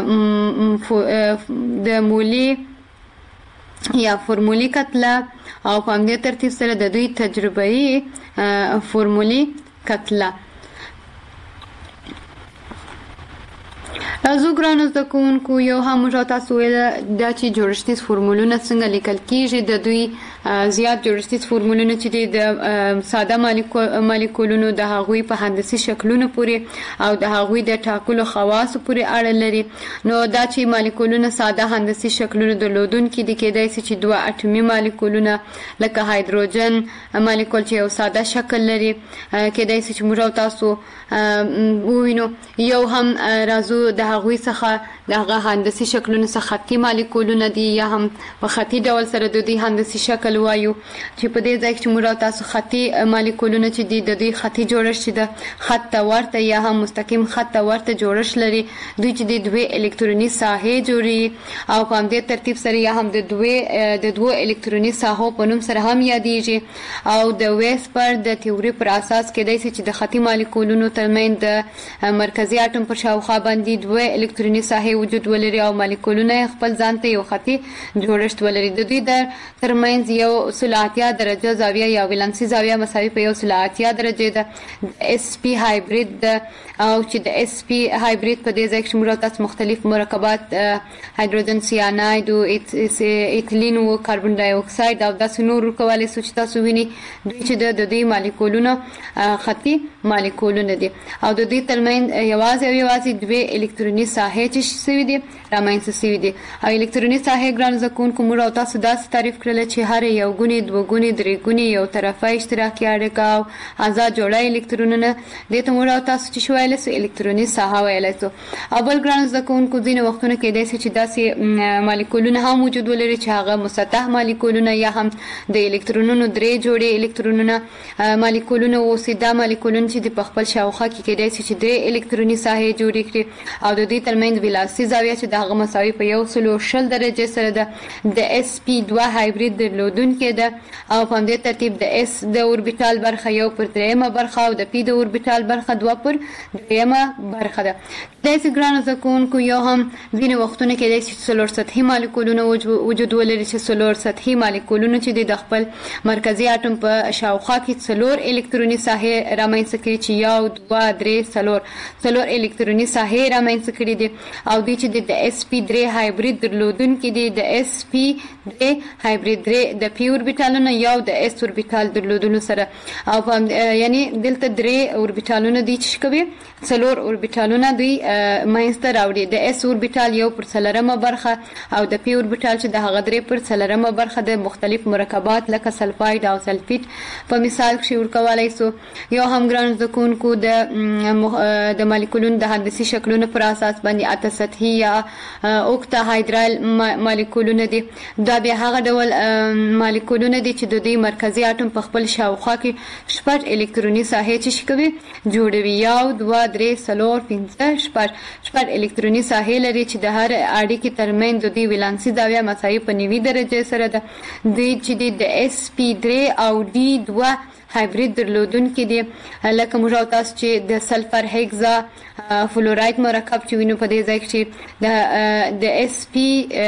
د مولی یا فورمولي کتله او په همدې ترتیب سره د دوی تجربه‌ای فورمولي کتله. راځو ګرانو زده کوونکو یو هم موږ تاسو ویله دا چې جوړښتیز فورمولونه څنګه لیکل کېږي. د دوی زیات جوړښتیز فورمولونه چې دي د ساده مالیکولونو د هغوی په هندسي شکلونو پورې او د هغوی د ټاکلو خواصو پورې اړه لري. نو دا چې مالیکولونه ساده هندسي شکلونه درلودونکي دي کېدای شي چې دوه اټومي مالیکولونه لکه هایدروجن مالیکول چې یو ساده شکل لري کېدای شي چې موږ تاسو ووینو. یو هم راځو د هغوی څخه د هغه هندسي شکلونو څخه خطي مالیکولونه دي یا هم په خطي ډول سره د دوی هندسي شکل وایو چې په دې ځای کې چې موږ تاسو خطي مالیکولونه چې دي د دوی خطي جوړښت چې د خط ته ورته یا هم مستقیم خط ته ورته جوړښت لري. دوی چې د دوی الکتروني ساحې جوړي او په همدې ترتیب سره یا هم د دوی د دوه الکتروني ساحو په نوم سره هم یادېږي او د ویسپر د تیوري پر اساس کېدای شي چې د خطي مالیکولونو ترمنځ د مرکزي اټوم پر شاوخوا باندې دوه الکتروني ساحې وجود ولري او مالیکولونه خپل ځان ته یو خطي جوړښت ولري. د دوی د ترمنځ یو سل اتیا درجه زاویه یا ولانسي زاویه مساوي په یو سل اتیا درجه ده. اس پی هایبرید ده او چې د اس پی هایبرید په دې ځای کې موږ تاسو مختلف مرکبات هایدروجن سیاناید او ایتیلین او کاربن ډای اکساید او داسې نور کولای شو چې تاسو ویني دوی چې د دوی مالیکولونه خطي مالیکولونه دي او د دوی ترمنځ یوازې او یوازې دوه الکتروني ساحې چې شوي دي رامنځته شوي دي. او الکتروني ساحې ګران زکونکو موږ تاسو داسې تعریف کړل چې هر یو ګونی دوه ګونی درې ګونی یو طرفه اشتراکي اړیکه او آزاد جوړه الکترونونه دي ته موږ تاسو چې شویل سو الکتروني ساحه ویل سو. او بل ګران زکونکو ځینې وختونه کې داسې چې داسې مالیکولونه هم وجود ولري چې هغه مسطح مالیکولونه یا هم د الکترونونو درې جوړې الکترونونه مالیکولونه او سیده مالیکولونه چې په خپل شاوخه کې کېدای شي چې درې الکتروني ساحې جوړې کړي او د دې ترمنځ ولانسي زاویه چې دغه مساوي په یو سل شل درجه سره ده. د اس پی دوه هایبرید درلودونکې ده او په همدې ترتیب د اس د اوربیټال برخه یو پر دریمه برخه او د پی د اوربیټال برخه دوه پر دریمه برخه ده. داسې ګرانو زده کوونکو یو هم ځینې وختونه کېدای شي څلور سطحي مالیکولونه وجود ولري چې څلور سطحي مالیکولونه چې د خپل مرکزي اټوم په شاوخوا کې څلور الکتروني ساحې رامنځته کړي چې یو دوه درې څلور څلور الکتروني ساحې رامنځته کړي دي او دوی چې د اس پی درې هایبرید درلودونکي دي. د اس پی درې هایبرید درې د پی اوربیټالونه یو د اس اوربیټال درلودلو سره او یعنی دلته درې اوربیټالونه دي چې کوي څلور اوربیټالونه دوی ماینسته راوړي. د اس اوربیټال یو پر څلورمه برخه او د پی اوربیټال چې د هغه درې پر څلورمه برخه د مختلف مرکبات لکه سلفاید او سلفیت په مثال کې ورکولای سو. یو هم ګران زکونکو د د مالیکولونو د هندسي شکلونو پر اساس باندې اته سطحي یا اوکتا هایدرال مالیکولونه دي. دا بیا هغه ډول مالیکولونه دي چې د دوی مرکزي اټوم په خپل شاوخوا کې شپږ الکتروني ساحې چې کوي جوړوي یو دوه درې څلور پنځه شپږ شپږ الکتروني ساحې لري چې د هر اړیکې ترمنځ د دوی ولانسي زاویه مساوي په نوي درجه سره ده. دوی چې د اس پی درې او ډي دوه هایبرید درلودونکي دي لکه موږ تاسو چې د سلفر هیګزا فلوراید مرکب چې وینو په دې ځای کې د د اس پی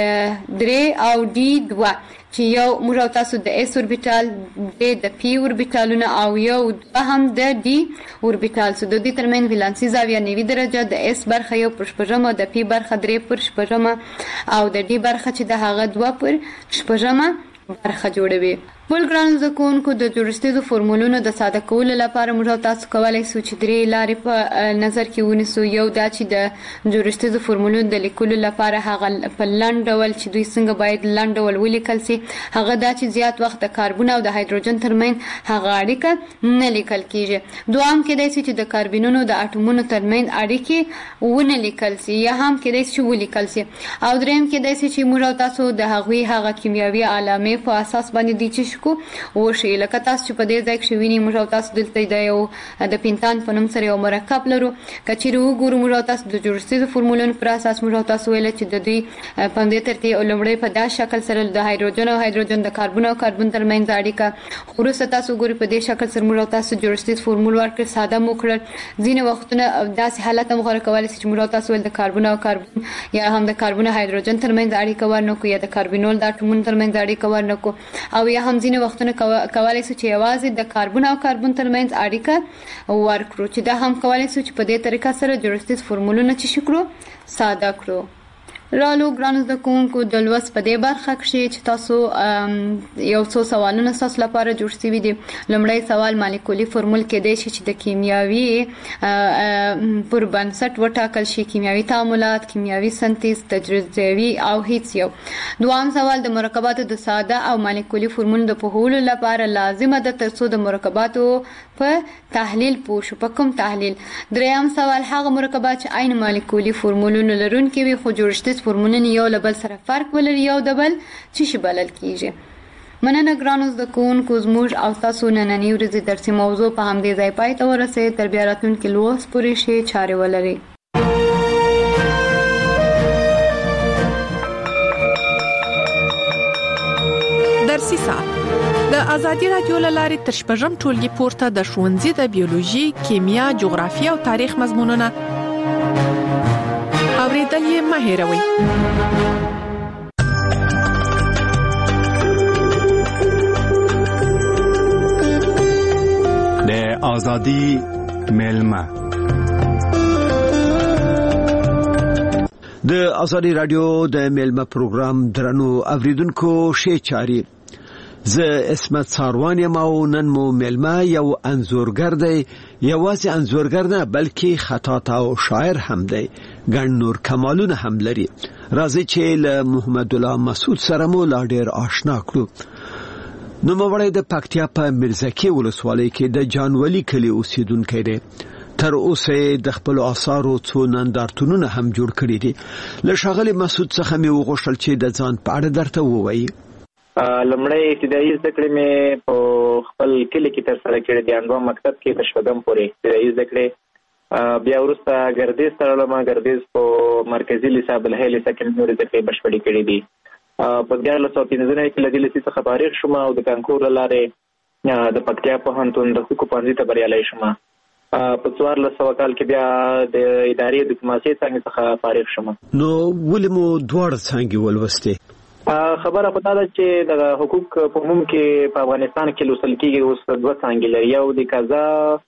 درې او ډي دوه چې یو موږ تاسو د اس اوربیټال د پی اوربیټالونه او یو دوه هم د ډي اوربیټال سو د دې ترمنځ ولانسي زاویه نوي درجه د اس برخه یو پر شپږمه د پی برخه درې پر شپږمه او د ډي برخه چې د هغه دوه پر شپږمه برخه جوړوي. بل ګران زکونکو د جوړښتیزو فورمولونو د ساده کولو لپاره موږ تاسو کولای شو چې درې لارې په نظر کې ونیسو. یو دا چې د جوړښتیزو فورمولونو د لیکلو لپاره هغه په لنډ ډول چې دوی څنګه باید لنډ ډول ولیکل شي هغه دا چې زیات وخت د کاربن او د هایدروجن ترمنځ هغه اړیکه نه لیکل کیږي. دوام کېدای شي چې د کاربنونو د اټومونو ترمنځ اړیکې ونه لیکل شي یا هم کېدای شي ولیکل شي. او دریم کېدای شي چې موږ تاسو د هغوی هغه کیمیاوي علامې په اساس باندې دي چې کو وشي لکه تاسو چې په دې ځای کې ویني موږ تاسو دلته د یو د پینتان په نوم سره یو مرکب لرو. کچېرې وګورو موږ تاسو د جوړښتیزو فورمولونو پر اساس موږ تاسو ویل چې د دوی په دې ترتیب لومړی په دا شکل سره د هایدروجن او هایدروجن د کاربن او کاربن ترمنځ اړیکه وروسته تاسو ګوري په دې شکل سره موږ تاسو جوړښتیز فورمول ورکړ ساده مو کړل. ځینې وختونه داسې حالت هم غوړه کولای شي چې موږ تاسو ول د کاربن او کاربن یا هم د کاربن او هایدروجن ترمنځ اړیکه ورنکو یا د کاربنول د اټومونو ترمنځ اړیکه ورنکو او یا هم ځینې وختونه کولای شو چې یوازې د کاربن او کاربن ترمنځ اړیکه ورکړو چې دا هم کولای شو چې په دې طریقه سره جوړښتیز فورمولونه چې شکرو ساده کړو. رالو ګرانو زده کوونکو د لوست په دې برخه کې چې تاسو یو څو سوالونه تاسو لپاره جوړ شوي دي. لومړی سوال مالیکولي فورمول کېدای شي چې د کیمیاوي پر بنسټ وټاکل شي کیمیاوي تعاملات کیمیاوي سنتیز تجزیوي او هیڅ یو. دوام سوال د مرکباتو د ساده او مالیکولي فورمول د پوهولو لپاره لازمه ده ترڅو د مرکباتو په تحلیل پوه شو په کوم تحلیل. دریم سوال هغه مرکبات چې عین مالیکولي فورمولونه لرونکي وي خو جوړښتیز فورمولونه یو له بل سره فرق ولري یو د بل څه شي بلل کیږي. مننه ګرانو زده کوونکو زموږ او تاسو نننۍ ورځې درسي موضوع په همدې ځای پای ته ورسېد. تر بیا راتلونکي لوست پورې ښې چارې ولرئ. درسي ساعت د ازادي رادیو لارې تر شپږم ټولګي پورته د ښوونځي د بیولوژي، کیمیا، جغرافیه او تاریخ مضمونونه او اوریدل یې مه هېروئ. د ازادي ملما د ازادي رادیو د ملما پروګرام درنو اوریدونکو شي چاري زه اسمت ساروان یم او نن مو ملما یو انزورګر دی، یوازې انزورګر نه بلکې خطاط او شاعر هم دی، ګڼ نور کمالونه هم لري. راځي چې له محمد الله مسعود سره مو لا ډیر آشنا کړو. نو موړی د پکتیا په مرزکی ولسوالۍ کې د جانولی کلی اوسیدونکی دی. تر اوسه د خپل آثارو څو نندارتونونه هم جوړ کړي دي. له ښاغلي مسعود څخه مې وغوښتل چې د ځان په اړه درته ووایي. لمړی ابتدایي زده کړې مې په خپل کلی کې ترسره کړې دي، انډوا مکتب کې د شپږم پورې ابتدایي زده کړې. بیا وروسته ګردیز ته لاړم، ګردیز په مرکزي لیسه بلهي لیسه کې مې نورې زده کړې بشپړې کړې دي. په دیارلس سوه پنځه نوي کې له دې لیسې څخه فارغ شوم او د کانکور له لارې د پکتیا پوهنتون د حقوقو پوهنځي ته بریالی شوم. په څوارلس سوه کال کې بیا د ادارې ډیپلوماسۍ څانګې څخه فارغ شوم. نو ولې مو دواړه څانګې ولوستې؟ خبره پتا ده چې د حقوق په عموم کې په افغانستان کې لوستل کېږي اوس دوه څانګې لري، یو د قضا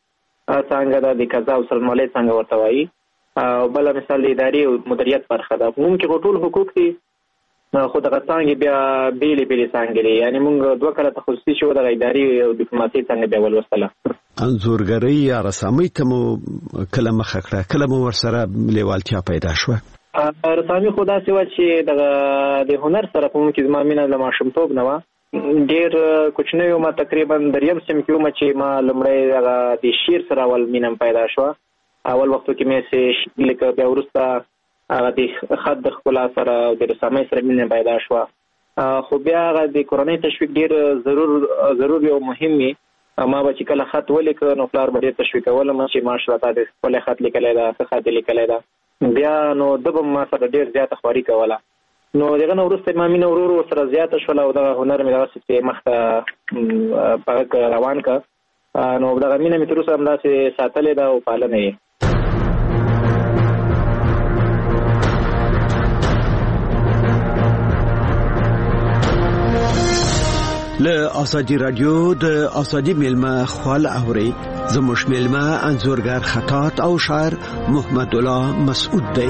څانګه ده، د قضا او سرمالۍ څانګه ورته وایي، او بل مثال د ادارې او مدیریت برخه ده. په عموم کې ټول حقوق دي، خو دغه څانګې بیا بیلې بیلې څانګې دي، یعنی موږ دوه کاله تخصصي شو د ادارې او ډیپلوماسۍ څانګه بیا ولوستله. انځورګرۍ یا رسامۍ ته مو کله مخه کړه، کله مو ورسره لیوالتیا پیدا شوه؟ رسامي خو داسې وه چې دغه د هنر سره په موږ کې زما مینه له ماشومتوب نه وه. ډېر کوچنی وم، تقریبا دریم صنف کې وم چې ما لومړی دغه د شعر سره اول مینه پیدا شوه. اول وختو کې مې شعر لیکه، بیا وروسته هغه د خط د ښکلا سره او د رسامۍ سره مینه پیدا شوه. خو بیا هغه د کورنۍ تشویق ډېر ضرور ضروري او مهم وي. ما به چې کله خط ولیکه نو پلار به ډېر تشویقولم چې ماشاءالله تا د ښکلی خط لیکلی ده، ښه خط یې لیکلی ده. بیا نو ده به ما سره ډېر زیاته خواري کوله. نو دغه نه وروسته ما مینه ورو ورو سره زیاته شوله او دغه هنر مې دغسې چې مخته په هغه روان که. نو دغه مینه مې تر اوسه همداسې ساتلې ده او پالنه یې. له ازادي رادیو د ازادي ملما خپل اوري زموږ ملما انځورګر خطاط او شاعر محمد الله مسعود دی.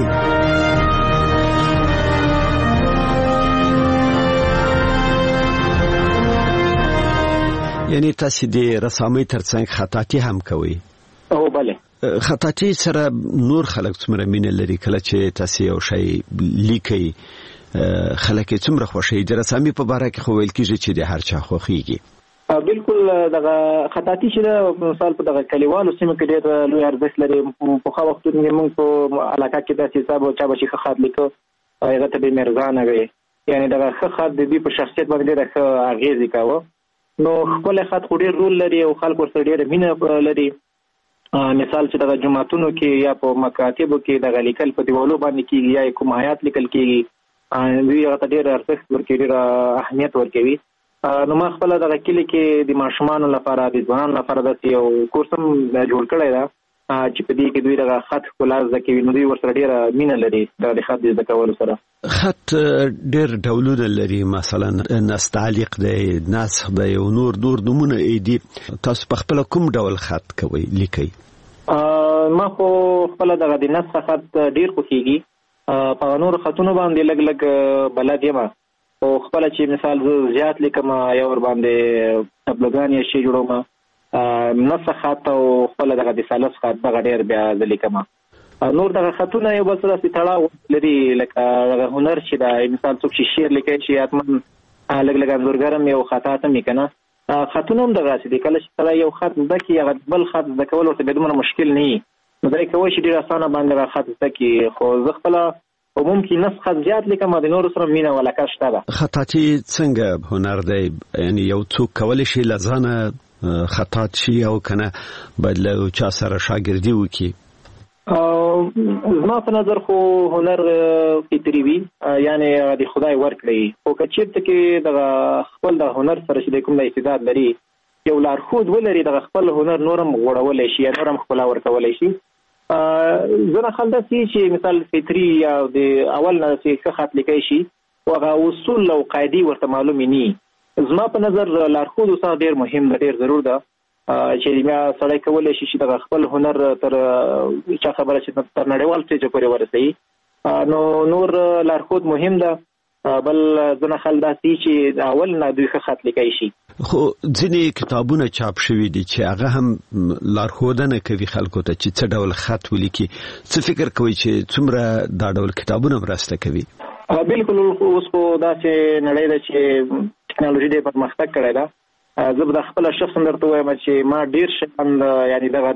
یعنی تاسو د رسامۍ ترڅنګ خطاطي هم کوي؟ او بله. خطاطي سره نور خلک څومره مینه لري؟ کله چې تاسو یو شی لیکي خلک یې څومره خوښوي؟ د رسامۍ په باره کې خو ویل کېږي چې د هر چا خوښیږي. بالکل دغه خطاطي چې ده مثال په دغه کلیوالو سیمو کې ډېر لوی ارزښت لري. پخوا وختونو کې موږ په علاقه کې داسې حساب و چا به چې ښه خط لیکه هغه ته به یې میرزانه وي، یعنې دغه ښه خط د دوی په شخصیت باندې ډېره ښه اغېزې کاوه. نو ښکلی خط خو ډېر رول لري او خلک ورسره ډېره مینه لري. مثال چې دغه جوماتونو کې یا په مکاتبو کې دغه لیکل په دیوالو باندې کېږي یا کوم آیات لیکل کېږي، دوی هغه ته ډېر ارزښت ورکوي، ډېر اهمیت ورکوي. نو ما خپله دغه کلي کې د ماشومانو لپاره د ځوانانو لپاره داسې یو کورس هم جوړ کړی ده چې په دې کې دوی دغه خط ښکلا زده کوي. نو دوی ورسره ډېره مینه لري د خط د زده کولو سره. خط ډېر ډولونه لري، مثلا نستعلیق دی، نسخ دی او نور نور نومونه یې دي. تاسو په خپله کوم ډول خط کوئ لیکئ؟ ما خو خپله دغه د نسخ خط ډېر خوښېږي. په نورو خطونو باندې لږ لږ بلد یم، او خپله چې مثال زه زیات لیکم یا ور باندې تبلوګان یا شی جوړوم، نسخ خط او خپله دغه د ثالث خط دغه ډېر بیا زه لیکم. نور دغه خطونه یو بل سره داسې تړاو لري، لکه دغه هنر چې ده، مثال څوک چې شعر لیکي چې حتما لږ لږ انځورګر هم یو خطاط هم وي که نه، خطونه هم دغسې دي. کله چې سړی یو خط زده کړي هغه بل خط زده کول ورته بیا دومره مشکل نه وي، نو دی کولی شي ډېر اسانه باندې هغه خط زده کړي. خو زه خپله عموم کې نسخ زیات لیکم، د نورو سره مینه ولکه شته ده. خطاطي څنګه هنر دی؟ یعنی یو څوک کولی شي له ځانه خطاط شي او که نه باید له چا سره شاګردي وکړي؟ زما په نظر خو هنر فطري وي، یعنې د خدای ورکړی. خو که چېرته کې دغه خپل د هنر سره چې د کوم د استعداد لري یو لارښود ولري، دغه خپل هنر نور هم غوړولی شي یا نور هم ښکلا ورکولی شي. زنه خلک چې مثال فطری یا د اول نه چې خط لیکي شي او هغه اصول او قاعده ورته معلوم ني. زما په نظر لارښود اوسه ډیر مهم دی، ډیر ضرور ده چې بیا سړی کولای شي چې د خپل هنر تر چا خبره چې تر نړیوال سټیج پورې ورسوي. نو نور لارښود مهم ده، بل ځنه خلک چې اول نه دوی خط لیکي شي. خو ځینې کتابونه چاپ شوي دي چې هغه هم لارښودنه کوي خلکو ته چې څه ډول خط ولیکي. څه فکر کوي چې څومره دا ډول کتابونه مرسته کوي؟ بالکل اوس خو داسې نړۍ ده چې ټکنالوژي ډېر پرمختګ کړی ده. زه به د خپل شخص درته وایم چې ما ډېر شیان یعنی دغه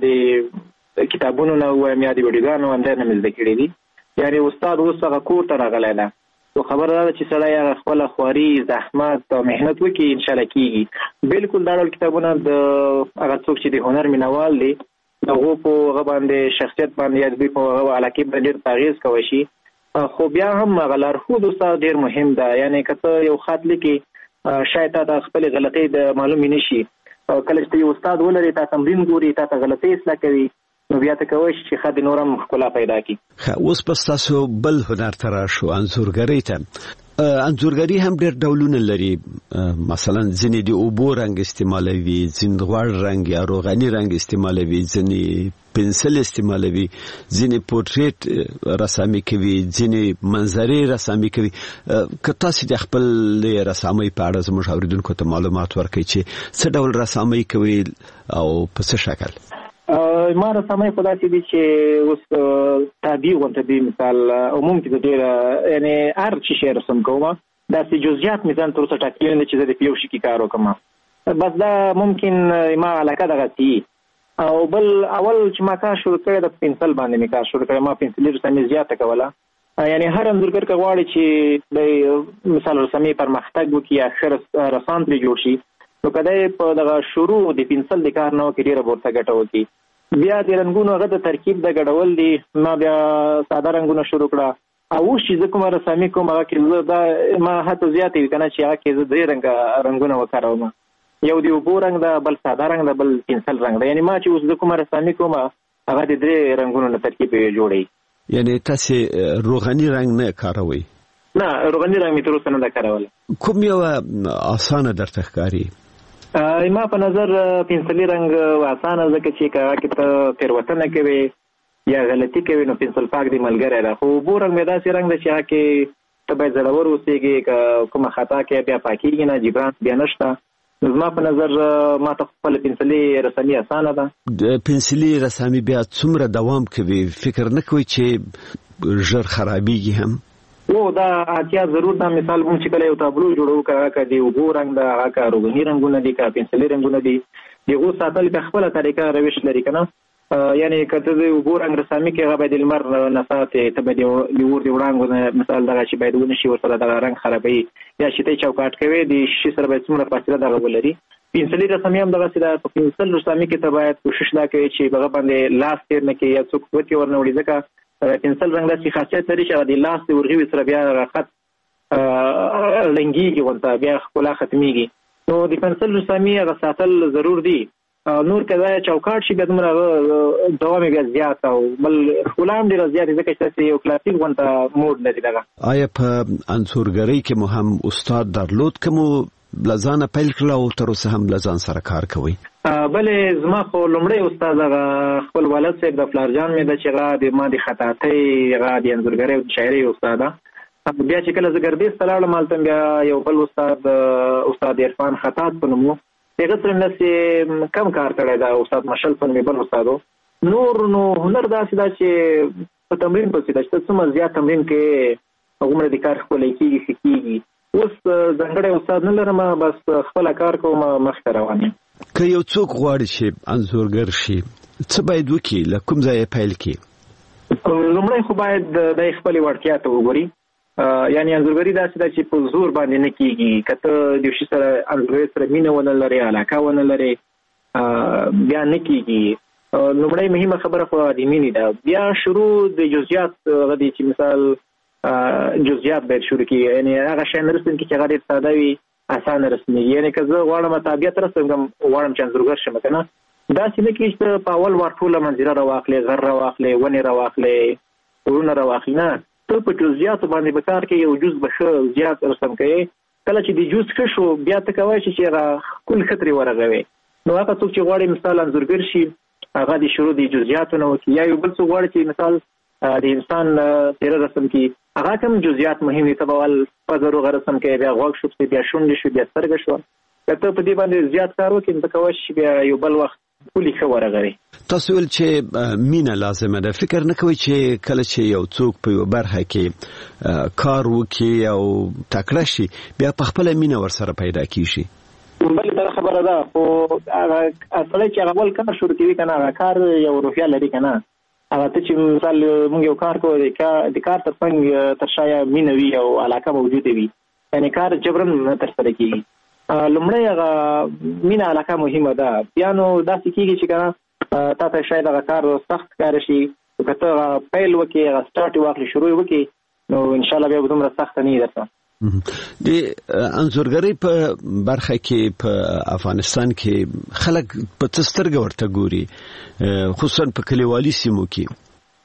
د کتابونو نه وایم یا د ویډیوګانو اندر نه مې زده کړي دي. یعنی استاد اوس هغه کور ته راغلی ده، خو خبره ده چې سړی هغه خپل خواري زحمت او مهنت وکړي ان شاء الله کیږي. بالکل دا ډول کتابونه د هغه څوک چې د هنر مینوال دي هغه په هغه باندې شخصیت باندې یا دوی په هغه علاقه باندې تغییر کوي شي. خو بیا هم هغه لارښود اوسه ډیر مهم ده. یعنی کته یو خط لیکي شاید تا خپل غلطۍ د معلوم نشي، کله چې یو استاد ولري تا تمرین ګوري تا ته غلطۍ اصلاح کوي نو بیا ته کوي چې خد نورم خپل پیدا کی. اوس پس تاسو بل هنر تر شو انځورګری ته. انځورګری هم ډېر ډولونه لري، مثلا ځینې د اوبو رنگ استعمالوي، ځینې غوړ رنگ یا روغني رنگ استعمالوي، ځینې پنسل استعمالوي، ځینې پورټریټ رسامي کوي، ځینې منظرې رسامي کوي. که تاسو د خپل رسامي په اړه زموږ اوریدونکو ته معلومات ورکړئ چې څه ډول رسامي کوي او په څه شکل؟ ما رسامي خدا چې دي چې اوس تابع وانت دي مثال عموم کې ډېر یعنی هر څه شی رسم کوم دا چې جزئیات مثلا تر څه ټاکل نه چې د پیو شي کې کار وکم، بس دا ممکن ما علاقه دغه تي. او بل اول چې ما کار شروع کړی د پنسل باندې می کار شروع کړی، ما پنسل رسامي زیاته کوله. یعنی هر انځورګر کغواړي چې د مثال رسامي پرمختګ وکړي یا ښه رسام پرې جوړ شي نو کله په دغه شروع د پنسل د کار نو کې ډیره ورته ګټه وکړي. بیا د رنگونو هغه د ترکیب د ګډول دي، ما بیا ساده رنگونه شروع کړه او چې زه کوم رسامي کوم هغه کې دا ما هڅه زیاتې وکړه چې هغه کې زه درې رنګ رنگونه وکاروم، یو دی اوبو رنگ ده، بل ساده رنگ ده، بل پنسل رنگ ده. یعنی ما چې اوس زه کوم رسامي کوم هغه د درې رنگونو نه ترکیب جوړي. یعنی تاسو روغني رنگ نه کاروئ؟ نه، روغني رنگ می تر اوسه نه دا کارول. کوم یو اسانه درته ښکاري؟ ما په نظر پنسلي رنگ اسانه ځکه چې کله کې ته تیروتنه کوي یا غلطي کوي نو پنسل پاک دی ملګری ده. خو اوبو رنگ مې داسې رنگ ده چې هغه کې ته باید زړور اوسېږي، کومه خطا کې بیا پاکېږي نه، جبران بیا نشته. زما په نظر ما ته خپل پنسلي رسامي اسانه ده. د پنسلي رسامي بیا څومره دوام کوي؟ فکر نه کوي چې ژر خرابېږي هم؟ او دا اړتیا ضرور ده. مثال مونږ چې کله یو تابلو جوړو کړه که دی اوبو رنگ ده، هغه که روغني رنګونه دي، که پنسلي رنګونه دي، دغه ساتل په خپل طریقه روش لري کنه. یعنی کته د اوبو رنگ رسامي کې هغه باید لمر نه ساتي، ته باید د ور دی وړاندې مثال دغه چې باید ونشي ورسره دغه رنگ خرابوي یا شته چوکاټ کوي د شي سره باید څومره فاصله دغه ولري. پنسلي رسامي هم دغه سره په پنسل رسامي کې ته باید کوشش لا کوي چې هغه باندې لاس تیر نه کوي یا څوک وتی ورنه وړي، ځکه پنسل رنگ داسې خاصیت لري چې د لاس د ورغوي سره بیا خط لنګيږي ورته بیا خپل ختميږي. نو د پنسل رسامي هغه ساتل ضرور دي. نور کله چوکاټ شي بیا دمره دوام بیا زیات او بل خلام ډیر زیات ځکه چې یو کلاسیک ونته موډ لري دغه. آیا په انځورګری کې مو هم استاد درلود کوم لزانه پیل کړل او تر اوسه هم لزان سره کار کوي؟ بلې زما خو لومړی استاد هغه خپل والد صاحب د فلارجان مې د چې هغه د ما د خطاطۍ هغه د انځورګرۍ او شاعرۍ استاد ده. بیا چې کله زه ګردیز ته لاړم هلته بیا یو بل استاد استاد عرفان خطاط په نوم و، هغه سره نسې کم کار کړی ده. استاد مشل په نوم بل استاد و. نور نو هنر داسې ده چې په تمرین پسې ده چې څومره زیات تمرین کې هغومره د کار ښکلی کېږي ښه کېږي. اوس ځانګړی استاد نه لرم، بس خپله کار کوم مخته روان یم. که یو څوک غواړي چې انځورګر شي څه باید وکړي؟ له کوم ځایه پیل کړي؟ لومړی خو باید د خپلې وړتیا ته وګوري. یعنی انځورګري داسې ده چې په زور باندې نه کېږي. که ته د یو شي سره انځورګرۍ سره مینه ونه لرې، علاقه ونه لرې، بیا نه کېږي. لومړی مهمه خبره خو د مینې ده. بیا شروع د جزئیات هغه دی چې مثال جزئیات باید شروع کړي. یعنی هغه شی نه رسم کړي چې هغه ډېر ساده وي اسانه رسمېږي. یعنی که زه غواړم تابعیت رسم کوم، غواړم چې انځورګر شم که نه، دا چې کې په اول وار ټوله منځره راواخلې غر راواخلې ونې راواخلې ورونه راواخلې نه ته په جزئیاتو باندې به کار کوي یو جز به ښه زیات رسم کوي کله چې د جز ښه شو بیا ته کولی شي چې هغه ښکل ښترې ورغوي نو هغه څوک چې غواړي مثال انځورګر شي هغه د شروع د جزئیاتو نه وکړي یا یو بل څوک غواړي چې مثال د انسان څېره رسم کړي هغه کوم جزئیات مهم دي ته به اول پزه روغه رسم کوي بیا غوږ شو بیا شونډې شو بیا سترګه شوه که ته په دې باندې زیات کار وکړې نو ته کولی شي بیا یو بل وخت ښکلي ښه ورغوي. تاسو ویل چې مینه لازمه ده فکر نه کوئ چې کله چې یو څوک په یو برخه کې کار وکړي او تکړه شي بیا په خپله مینه ورسره پیدا کیږي؟ بلې دا خبره ده خو هغه سړی چې هغه اول کار شروع کوي که نه هغه کار یو روحیه لري که نه هغه ته چې مثال موږ یو کار کوو د کار تر څنګ تر شا مینه وي او علاقه موجوده وي یعنې کار جبرن نه ترسره کېږي. لومړی هغه مینه علاقه مهمه ده بیا نو داسې کېږي چې که نه تا ته شاید هغه کار سخت ښکاره شي که ته هغه پیل وکړې هغه سټارټ یې واخلې شروع یې وکړې نو انشاءالله بیا به دومره سخته نه وي درته. د انځورګرۍ په برخه کې په افغانستان کې خلک په څه سترګه ورته ګوري خصوصا په کلیوالي سیمو کې؟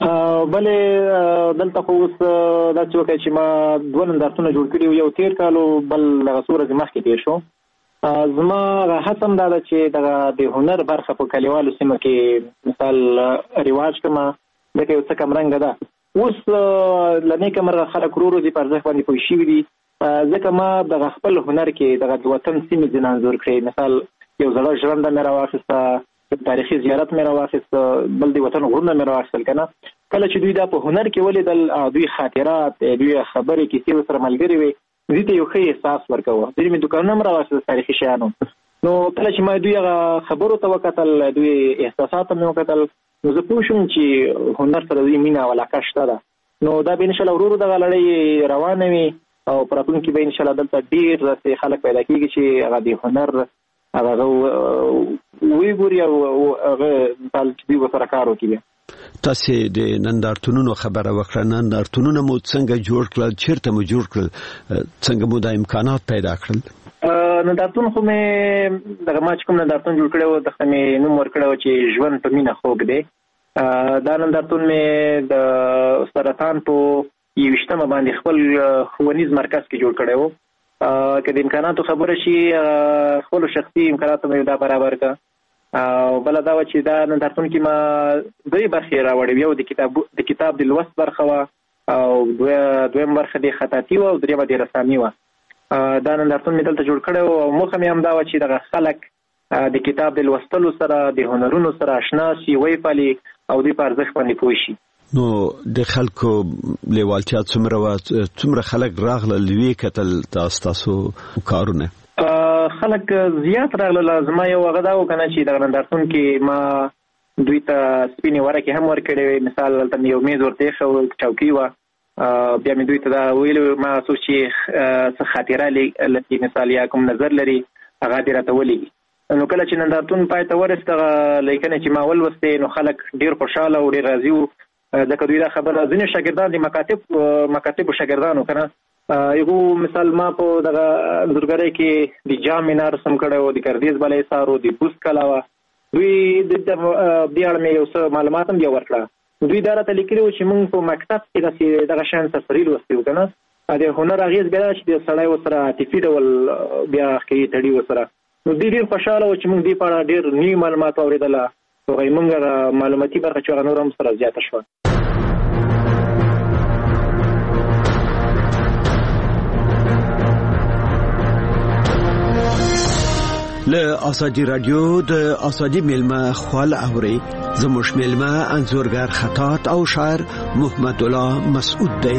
بلې دلته خو اوس داسې وکړه چې ما دوه نندارتونه جوړ کړي یو تېر کال بل دغه څو ورځې مخکې تېر شو. زما هڅه هم دا ده چې دغه د هنر برخه په کلیوالو سیمه کې مثال رواج کړمه ځکه یو څه کمرنګه ده اوس له نیکه مرغه خلک ورو ورو دې په ارزښت باندې پوه شوي دي ځکه ما دغه خپل هنر کې دغه د وطن سیمې ځینې انځور کړې مثال یو زړه ژرنده مې راواخیسته تاریخي زیارت مې راواخیسته بل د وطن غرونه مې راواخیستل که نه کله چې دوی دا په هنر کې ولیدل دوی خاطرات دوی خبرې کیسې ورسره ملګرې وې دوی ته یو ښه احساس ورکوه ځینې مې دوکانونه هم راواخیستل تاریخي شیانو نو کله چې ما دوی هغه خبرو ته وکتل دوی احساسات مې وکتل نو زه پوه شوم چې هنر سره دوی مینه او علاقه شته ده نو دا به انشاءالله ورو ورو دغه لړۍ روانه وي او په راتلونکي به انشاءالله دلته ډېر داسې خلک پیدا کېږي چې هغه د هنر هغه ویې ګوري او هغه مثال چې دوی ورسره کار وکړي. تاسې د نندارتونونو خبره وکړه نندارتونونه مو څنګه جوړ کړل چېرته مو جوړ کړل څنګه مو دا امکانات پیدا کړل؟ نندارتون خو مې دغه ما چې کوم نندارتون جوړ کړی و دغه مې نوم ورکړی و چې ژوند په مینه خوږ دی. دا نندارتون مې د سرطان په یویشتمه باندې خپل ښوونیز مرکز کې جوړ کړی و که د امکاناتو خبره شي خپلو شخصي امکاناتو مې دا برابر کړه او بله دا وه چې دا نندارتون کې ما درې برخې راوړې یو د کتاب د کتاب د لوست برخه وه او دویم برخه د خطاطي وه او درېیمه د رسامي وه. دا نندارتون مې دلته جوړ کړی و او موخه مې هم دا وه چې دغه خلک د کتاب د لوستلو سره د هنرونو سره اشنا شي ویې پالي او دوی په ارزښت باندې پوه شي. نو د خلکو لیوالتیا څومره وه څومره خلک راغلل ویې کتل تاسو کارونه؟ خلک زیات راغلل زما یو هغه دا و که نه چې دغه نندارتون کې ما دوی ته سپینې ورقې هم ورکړې وې مثال هلته مې یو میز ورته ایښی و چوکۍ وه بیا مې دوی ته دا ویلي ما څوک چې څه خاطره لري مثال یا کوم نظر لري هغه دې راته ولیږي. نو کله چې نندارتون پای ته ورسېد هغه لیکنې چې ما ولوستې نو خلک ډېر خوشحاله او ډېر راضي وو ځکه دوی دا خبره ځینې شاګردان د مکاتب مکاتبو شاګردانو که نه یغو مثال ما په دغه انځورګرۍ کې د جام مینار رسم کړی و د ګردیز بالا ایسار و د بوست کلا وه دوی د دې اړه مې یو څه معلومات هم بیا ورکړه دوی دا راته لیکلي وو چې موږ په مکتب کې داسې دغه شیان سرسري لوستي وو که نه د هنر اغېز بیا دا چې د سړی ورسره عاطفي ډول بیا ښکوي تړي ورسره نو دوی ډېر خوشحاله وو چې موږ دې په اړه ډېر نوي معلومات واورېدله هغوی موږ هغه معلوماتي برخه چې هغه نور هم سره زیاته شوه. له آزادی رادیو د آزادی میلمه خپل اوري زموږ میلمه انځورګر خطاط او شاعر محمد الله مسعود دی.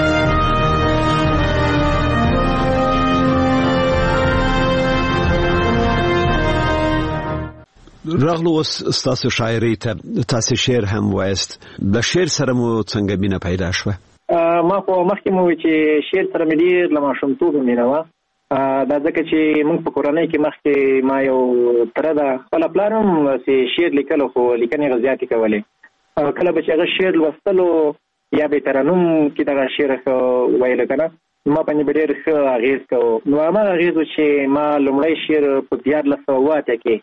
راغلو استاسو شاعري ته تاسو شعر هم وایست د شعر سره مو څنګه مینه پیدا شوه؟ ما خو مخکې مو چې شعر سره مې ډېر له ماشومتوبه مینه وه دا ځکه چې موږ په کورنۍ کې مخکې ما یو تره ده خپله پلار هم چې شعر لیکلو خو لیکنې هغه زیاتې کولې کله به چې هغه شعر لوستلو یا به ترنم کې دغه شعر ښه ویله که نه ما باندې به ډېر ښه اغېز کوو نو هماغه اغېز و چې ما لومړی شعر په دیارلس سوه اووه اتیا کې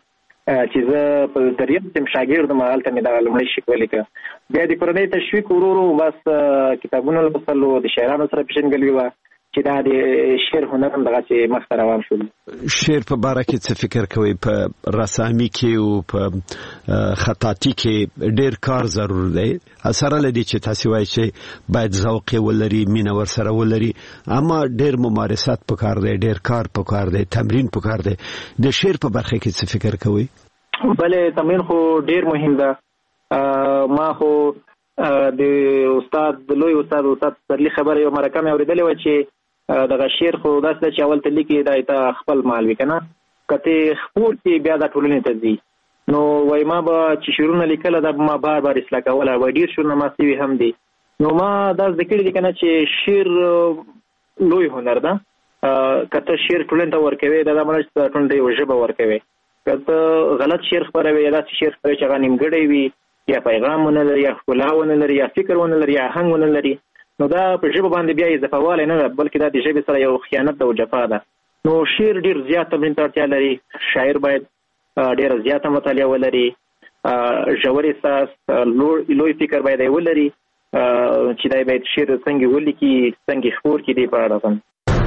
چې زه په دریم سم شاګرد ما هلته مې دغه لومړی شیک ولیکه بیا د کورنۍ تشویق ورو ورو بس کتابونه لوستلو د شاعرانو سره پیژندګلوي وه چې دا د شعر هنر هم دغسې مخته روان شول. شعر په باره کې څه فکر کوئ؟ په رسامي کې او په خطاطي کې ډېر کار ضرور دی، سره له دې چې تاسو وایئ چې باید ذوق ولري، مینه ورسره ولري، اما ډېر ممارسات پکار دی، ډېر کار پکار دی، تمرین پکار دی. د شعر په برخه کې څه فکر کوئ؟ بلې تمرین خو ډېر مهم ده. ما خو د استاد د لوی استاد استاد سرلی خبره یو مرکه مې اورېدلې وه چې دغه شعر خو داسې ده چې اول ته لیکي دا ته خپل مال وي که نه، که ته خپور کې بیا دا ټولنې ته ځي. نو وایي ما به چې شعرونه لیکله دا به ما بار بار اصلاح کوله، وایي ډېر شعرونه ما سوي هم دي. نو ما دا زده کړي دي که نه چې شعر لوی هنر ده. که ته شعر ټولنې ته ورکوې دا دا معنی چې ټولنې ته یو ژبه ورکوې. که ته غلط شعر خپروې یا داسې شعر خپروې چې هغه نیمګړی وي یا پیغام ونه لري یا ښکلا ونه لري یا فکر ونه لري یا آهنګ ونه لري، نو دا په ژبه باندې بیا اضافه والی نه ده، بلکې دا د ژبې سره یو خیانت ده او جفا ده. نو شعر ډېر زیات تمرین ته اړتیا لري. شاعر باید ډېره زیاته مطالعه ولري، ژور احساس، لوی فکر باید یې ولري چې دا باید شعر څنګه ولیکي، څنګه خپور کړي دې په اړه هم.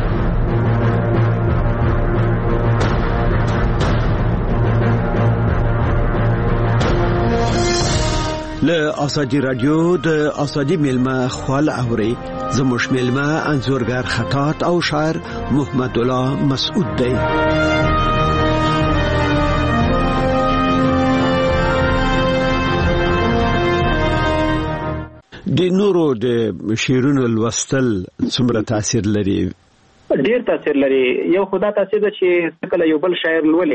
له ازادي رادیو د ازادي میلمه خپل اوري زموږ میلمه انځورګر خطاط او شاعر محمد الله مسعود دی. د نورو د شعرونو لوستل څومره تاثیر لري؟ ډیر تاثیر لري. یو خدا تاثیر ده چې کله یو بل شاعر لولي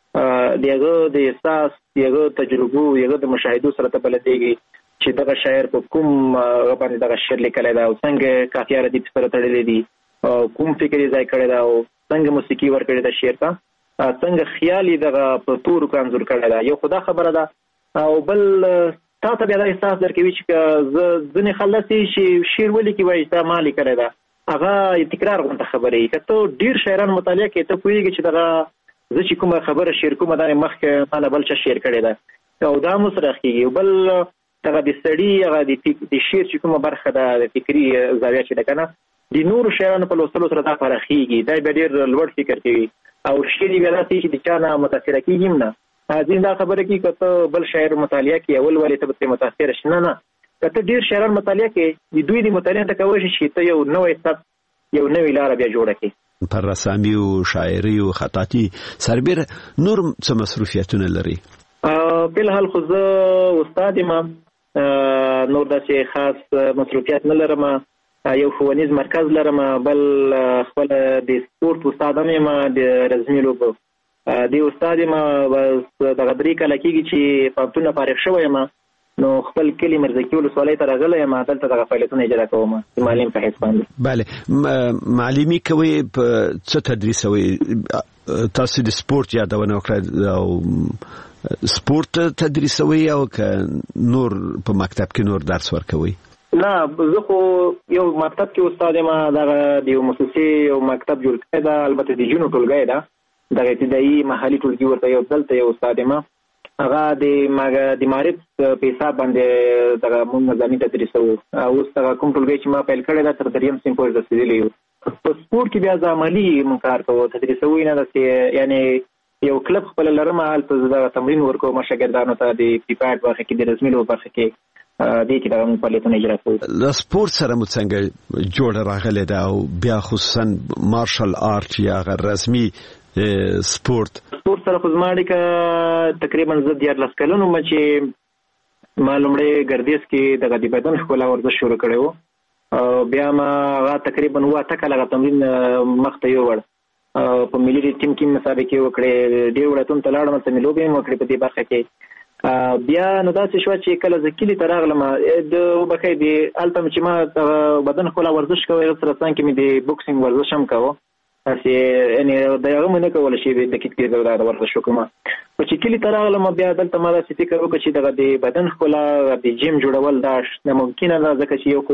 دغه د احساس، دغه تجربو، دغه د مشاهدو سره ته بلدېږي چې دغه شاعر په کوم باندې دغه شعر لیکلی ده او څنګه قافیه ردیف سره تړلې دي، کوم فکر یې ځای کړی ده او څنګه موسیقي ورکړې ده شعر ته، څنګه خیال یې دغه په تورو کې انځور کړی ده. یو خدا خبره ده. او بل تا ته بیا دا احساس درکوي چې زه ځینې خلک داسې چې شعر ولیکي وایي دا ما لیکلی ده، هغه تکرار غونته خبره وي. که ته ډېر شاعران مطالعه کوې ته پوهېږي چې دغه زه چې کومه خبره شعر کومه دا مخکې ما نه بل چا شعر کړې ده او دا مو سره ښکېږي. او بل دغه د سړي هغه د شعر چې کومه برخه ده د فکري زاویه چې ده که نه، د نورو شاعرانو په لوستلو سره دا پراخېږي، دا بیا ډېر لوړ فکر کوي او شعر یې بیا داسې چې د چا نه متاثره کېږي هم نه. ځینې دا خبره کوي که ته بل شاعر مطالعه کړې اول ولې ته به ترې متاثره شې. نه نه، که ته ډېر شاعران مطالعه کړې د دوی د مطالعې ته کولی شي چې ته یو نوی سبک، یو نوې لاره بیا جوړه کړې. پر رسامي او شاعري او خطاطي سربېره نور څه مصروفیتونه لري؟ بلحال خو زه استاد یم، نور داسې خاص مصروفیت نه لرم. یو ښوونیز مرکز لرم، بل خپل د سپورت استاد هم یم د رزمي لوبو. د استاد یم دغه درې کاله کېږي چې پوهنتون نه فارغ شوی یم، نو خپل کلی مرزکي ولسوالۍ ته راغلی یم، دلته دغه فعالیتونه اجرا کوم د معلم په حیث باندې. بله، معلمي کوئ، په څه تدریسوئ؟ تاسو د سپورت یادونه وکړه او سپورت تدریسوئ او که نور په مکتب کې نور درس ورکوئ؟ نه، زه خو یو مکتب کې استاد یم، دغه د یو مؤسسې یو مکتب جوړ کړی ده، البته د جنو ټولګی ده، دغه ابتدایي محلي ټولګي ورته یو دلته یو استاد یم. هغه د د معرف په حساب باندې دغه موږ نظامي تدریسوو. اوس دغه کوم ټولګی چې ما پیل کړی ده تر دریم صنف پورې رسېدلی یو. په سپورټ کې بیا زه عملي موږ کار کوو، تدریسوو یې نه داسې، یعنې یو کلب خپله لرم، هلته زه دغه تمرین ورکوم شاګردانو ته د فیفا برخه کې، د رسمي لوبو برخه کې، دې کې دغه موږ فعالیتونه اجرا کوو. له سپورت سره مو څنګه جوړه راغلې ده او بیا خصوصا مارشل آرټ یا هغه رسمي سپورت؟ سپورت سره خو زما اړیکه تقریبا زه دیارلس کلن وم چې ما لومړی ګردیز کې دغه د بدن ښکلا ورزش شروع کړی و. بیا ما هغه تقریبا اوه اته کاله هغه تمرین مخته یووړ. په ملي ټیم کې مسابقې وکړې، ډېر وړتون ته لاړم، هلته مې لوبې هم وکړې په دې برخه کې. بیا نو داسې شوه چې کله زه کلي ته راغلم، د وبښئ د هلته چې ما دغه بدن ښکلا ورزش کوی، هغه سره څنګ کې مې د بوکسینګ ورزش هم کوه، هسې یعنې د هغه مې نه کولی شي دقیق دې دا ورزش وکړم. خو چې کلي ته راغلم بیا دلته ما داسې فکر وکړ چې دغه د بدن ښکلا د جیم جوړول دا ناممکنه ده، ځکه چې یو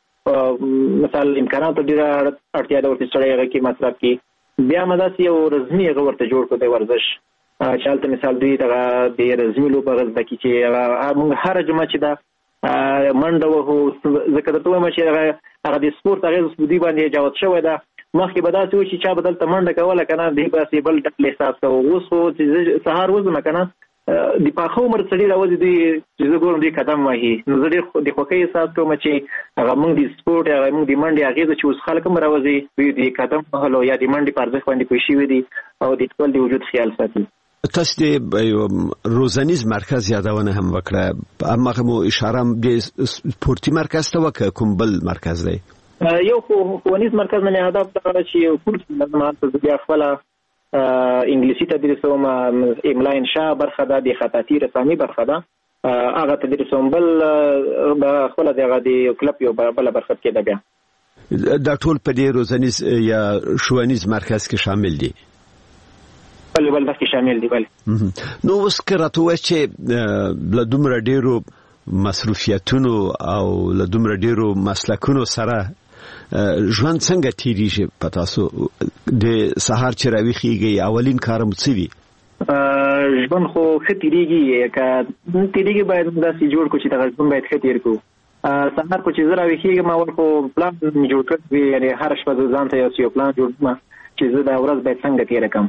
خو مثال امکاناتو ډېره اړتیا ده ورته سړی هغه کې مصرف کړي. بیا ما داسې یو رزمي هغه ورته جوړ کړو د ورزش، چې هلته مثال دوی دغه د رزمي لوبه غزده کې چې موږ هره جمعه چې ده منډه وهو ځکه درته وایم چې هغه د سپورت اغېز په دوی باندې جوت شوی ده. مخکې به داسې و چې چا به دلته منډه کوله که نه دوی به بل ډول احساس کوو. اوس خو چې سهار وځم که نه د پاخه عمر سړي راوځي دوی چې زه ګورم دوی قدم وهي نو زه ډېر د خوښۍ احساس کوم چې هغه موږ د سپورټ هغه موږ د منډې اغېزه چې اوس خلک هم راوځي دوی د قدم وهلو یا د منډې په ارزښت باندې پوه شوي دي او د خپل د وجود خیال ساتي. تاسو د روزنیز مرکز یادونه هم وکړه، هغه مو اشاره د سپورتي مرکز ته وکړه، کوم بل مرکز دی؟ یو ښوونیز مرکز نه مې هدف دا چې یو کورس لازم هلته بیا خپله انګلیسي تدریسوم، املا انشاء برخه ده، د خطاطي رسامي برخه ده، هغه تدریسوم. بل خپله دغه د کلب یو بله برخه کې ده. بیا دا ټول په دې روزنیز یا ښوونیز مرکز کې شامل دي؟ بله بله کې شامل دي. بله نو اوس که راته ووایې چې له دومره ډېرو مصروفیتونو او له دومره ډېرو مسلکونو سره ژوند څنګه تیریږي په تاسو؟ د سهار چې راویښیږئ اولین کار مو څه وي؟ ژوند خو ښه تیریږي، که تیریږي باید داسې جوړ کړو چې دغه ژوند باید ښه تیر کړو. سهار خو چې زه راویښیږم اول خو پلان مې جوړ کړی وي، یعنې هره شپه زه ځان ته یو یو پلان جوړ کړم چې زه دا ورځ باید څنګه تیره کړم.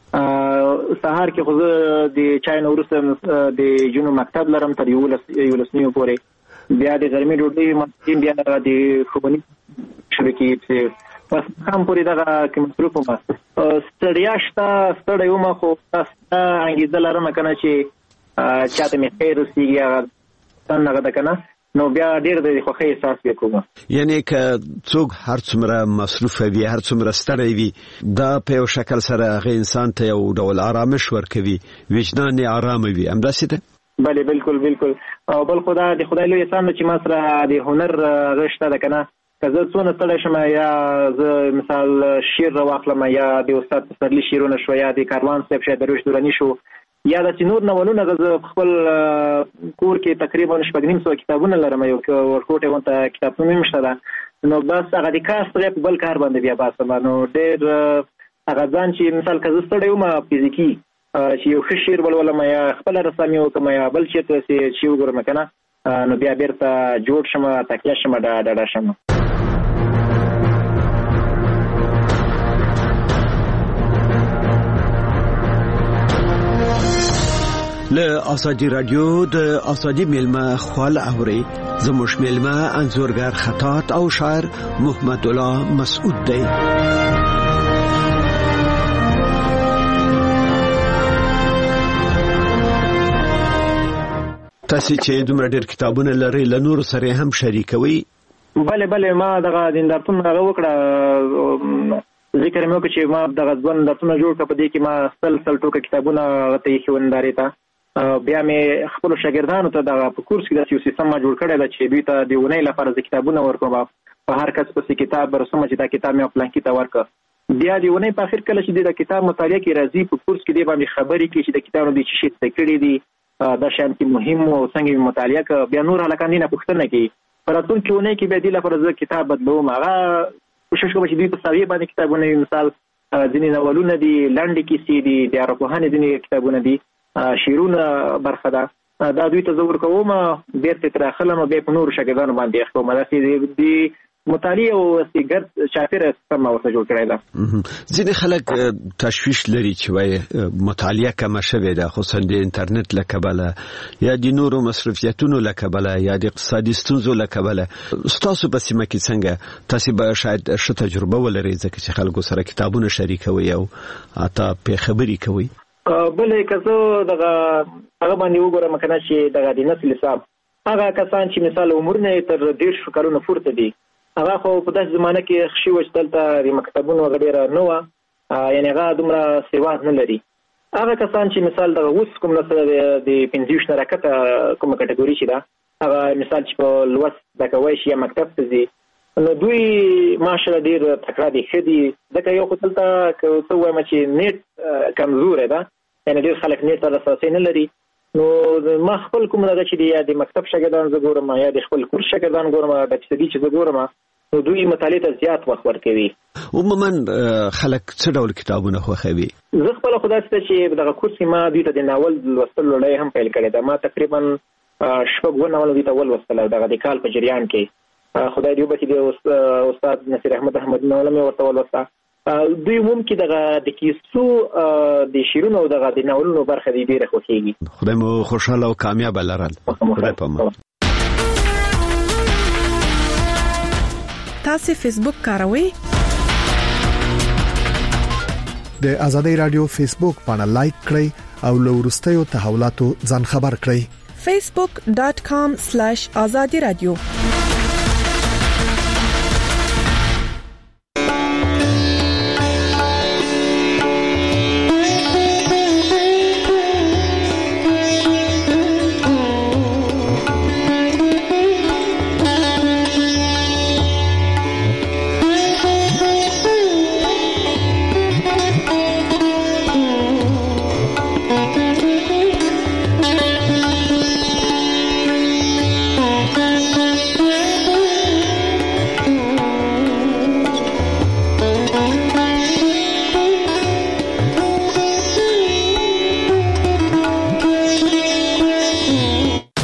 سهار کې خو زه د چای نه وروسته د جنو مکتب لرم تر یولس یولس نیمو پورې، بیا د غرمې ډوډۍ ماسپښین بیا د ښوونیز شروع کېږي بس هم پورې دغه کې مصروف وم. ستړیا شته، ستړی وم، خو ستا انګېزه لرم که نه چې چاته مې خیر رسېږي هغه سن هغه ده که نه، نو بیا ډېر د خوښۍ احساس بیا کوم. یعنې که څوک هر څومره مصروفه وي، هر څومره ستړی وي، دا په یو شکل سره هغه انسان ته یو ډول آرامش ورکوي، وجدان یې آرامه وي، همداسې ده؟ بله بالکل بالکل. او بل خو دا د خدای لوی احسان ده چې ما سره د هنر هغه شته ده که نه، که زه څونه ستړی شم یا زه مثال شعر راواخلم یا د استاد پسرلي شعرونه شو یا د کاروان صاحب شاید درویش دراني شو یا داسې نور ناولونه، زه په خپل کور کې تقریبا شپږ نیم سوه کتابونه لرم، یو ورکوټ غونته کتابتون هم شته ده. نو بس هغه د کار ستړی په بل کار باندې بیا باسم. نو ډېر هغه ځان چې مثال که زه ستړی وم فزیکي چې یو ښه شعر ولولم یا خپله رسامي وکړم یا بل چېرته چې وګورم که نه، نو بیا بیرته جوړ شم، تکیه شم، ډاډه شم. له آزادی رادیو د آزادی میلمه خال اوري زموږ میلمه انځورګر خطاط او شاعر محمد الله مسعود دی. تاسو چې دومره ډېر کتابونه لرئ له نورو سره هم شریکوي؟ بله بله، ما دغه دیندارتون هغه وکړه، ذکر مې وکړ چې ما دغه ځوان دیندارتونه جوړ کړه، په دې کې ما سل سل ټوکه کتابونه هغه ته ایښي وو نندارې ته. بیا مې خپلو شاګردانو ته دغه په کورس کې داسې یو سیستم ما جوړ کړی ده چې دوی ته د اونۍ لپاره زه کتابونه ورکړم، په هر کس پسې کتاب رسوم چې دا کتاب مې فلانکي ته ورکړه. بیا د اونۍ په اخر کله چې د کتاب مطالعه کې راځي په کورس کې دې باندې خبرې کوي چې د کتابونو د څه شي څه کړي دي، دا شیان کې مهم او څنګه یې مطالعه کړه. بیا نور هلکان دې نه پوښتنه کوي. په راتلونکي اونۍ کې بیا دې لپاره زه کتاب بدلوم، هغه کوشش کوم چې دوی په ساویې باندې کتابونه وي، مثال ځینې ناولونه دي، لنډې کیسې دي، د عربپوهنې ځینې کتابونه دي، شعرونه برخه ده، دا دوی ته زه ورکوم، بیرته ترې اخلم، بیا په نورو شاګردانو باندې یې کوم. داسې د مطالعه او ګرد چاپېره سیستم ورته جوړ کړی ده. ځینې خلک تشویش لري چې وایي مطالعه کمه شوې ده، خصوصا د انټرنیټ له کبله یا د نورو مصرفیتونو له کبله یا د اقتصادي ستونزو له کبله. ستاسو په سیمه کې څنګه؟ تاسو به شاید ښه تجربه ولرئ ځکه چې خلکو سره کتابونه شریکوي او حتی پې خبرې کوي. بلې که زه دغه هغه باندې وګورم که نه چې دغه د نسل حساب هغه کسان چې مثال عمرونه یې تر دېرشو کلونو پورته دي، هغه خو په داسې زمانه کې ښه شوي چې دلته د مکتبونو هغه ډېره نه وه، یعنې هغه دومره سواد نه لري. هغه کسان چې مثال دغه اوس کوم نسل د پنځه ویشت نه راکته کومه کټګوري چې ده، هغه مثال چې په لوست زده کوی شي یا مکتب ته ځي، نو دوی ماشاءالله ډېر تکړه دي، ښه دي. ځکه یو خو دلته که څه ووایم چې نیټ کمزوری ده، یعنې ډېر خلک نیټ ته لاسرسی نه لري. نو ما خپل کوم دغه چې دی یا د مکتب شاګردان زه ګورم یا د خپل کورس شاګردان ګورم، د فیصدي چې زه ګورم، نو دوی مطالعه ته زیات وخت ورکوي. عموما خلک څه ډول کتابونه خوښوي؟ زه خپل خدای ته چې دغه کورس ما دوی ته د ناول لوستل لړۍ هم پیل کړې ده. ما تقریبا شپږ ناول دوی ته ولوستل دغه د کال په جریان کې. خدای دې وبخښي د استاد نصیر احمد احمد ناول مې ورته ولوسته. دوی ممکن دغه د کیسو د شیرونو او دغه د ناولونو برخه دې ډیره خوښیږي. خدای مو خوشاله او کامیاب لرل. خدای پامه. تاسو فیسبوک کاروئ؟ د ازادي رادیو فیسبوک باندې لایک کړئ او له وروستیو تحولاتو ځان خبر کړئ. facebook dot com slash azadi radio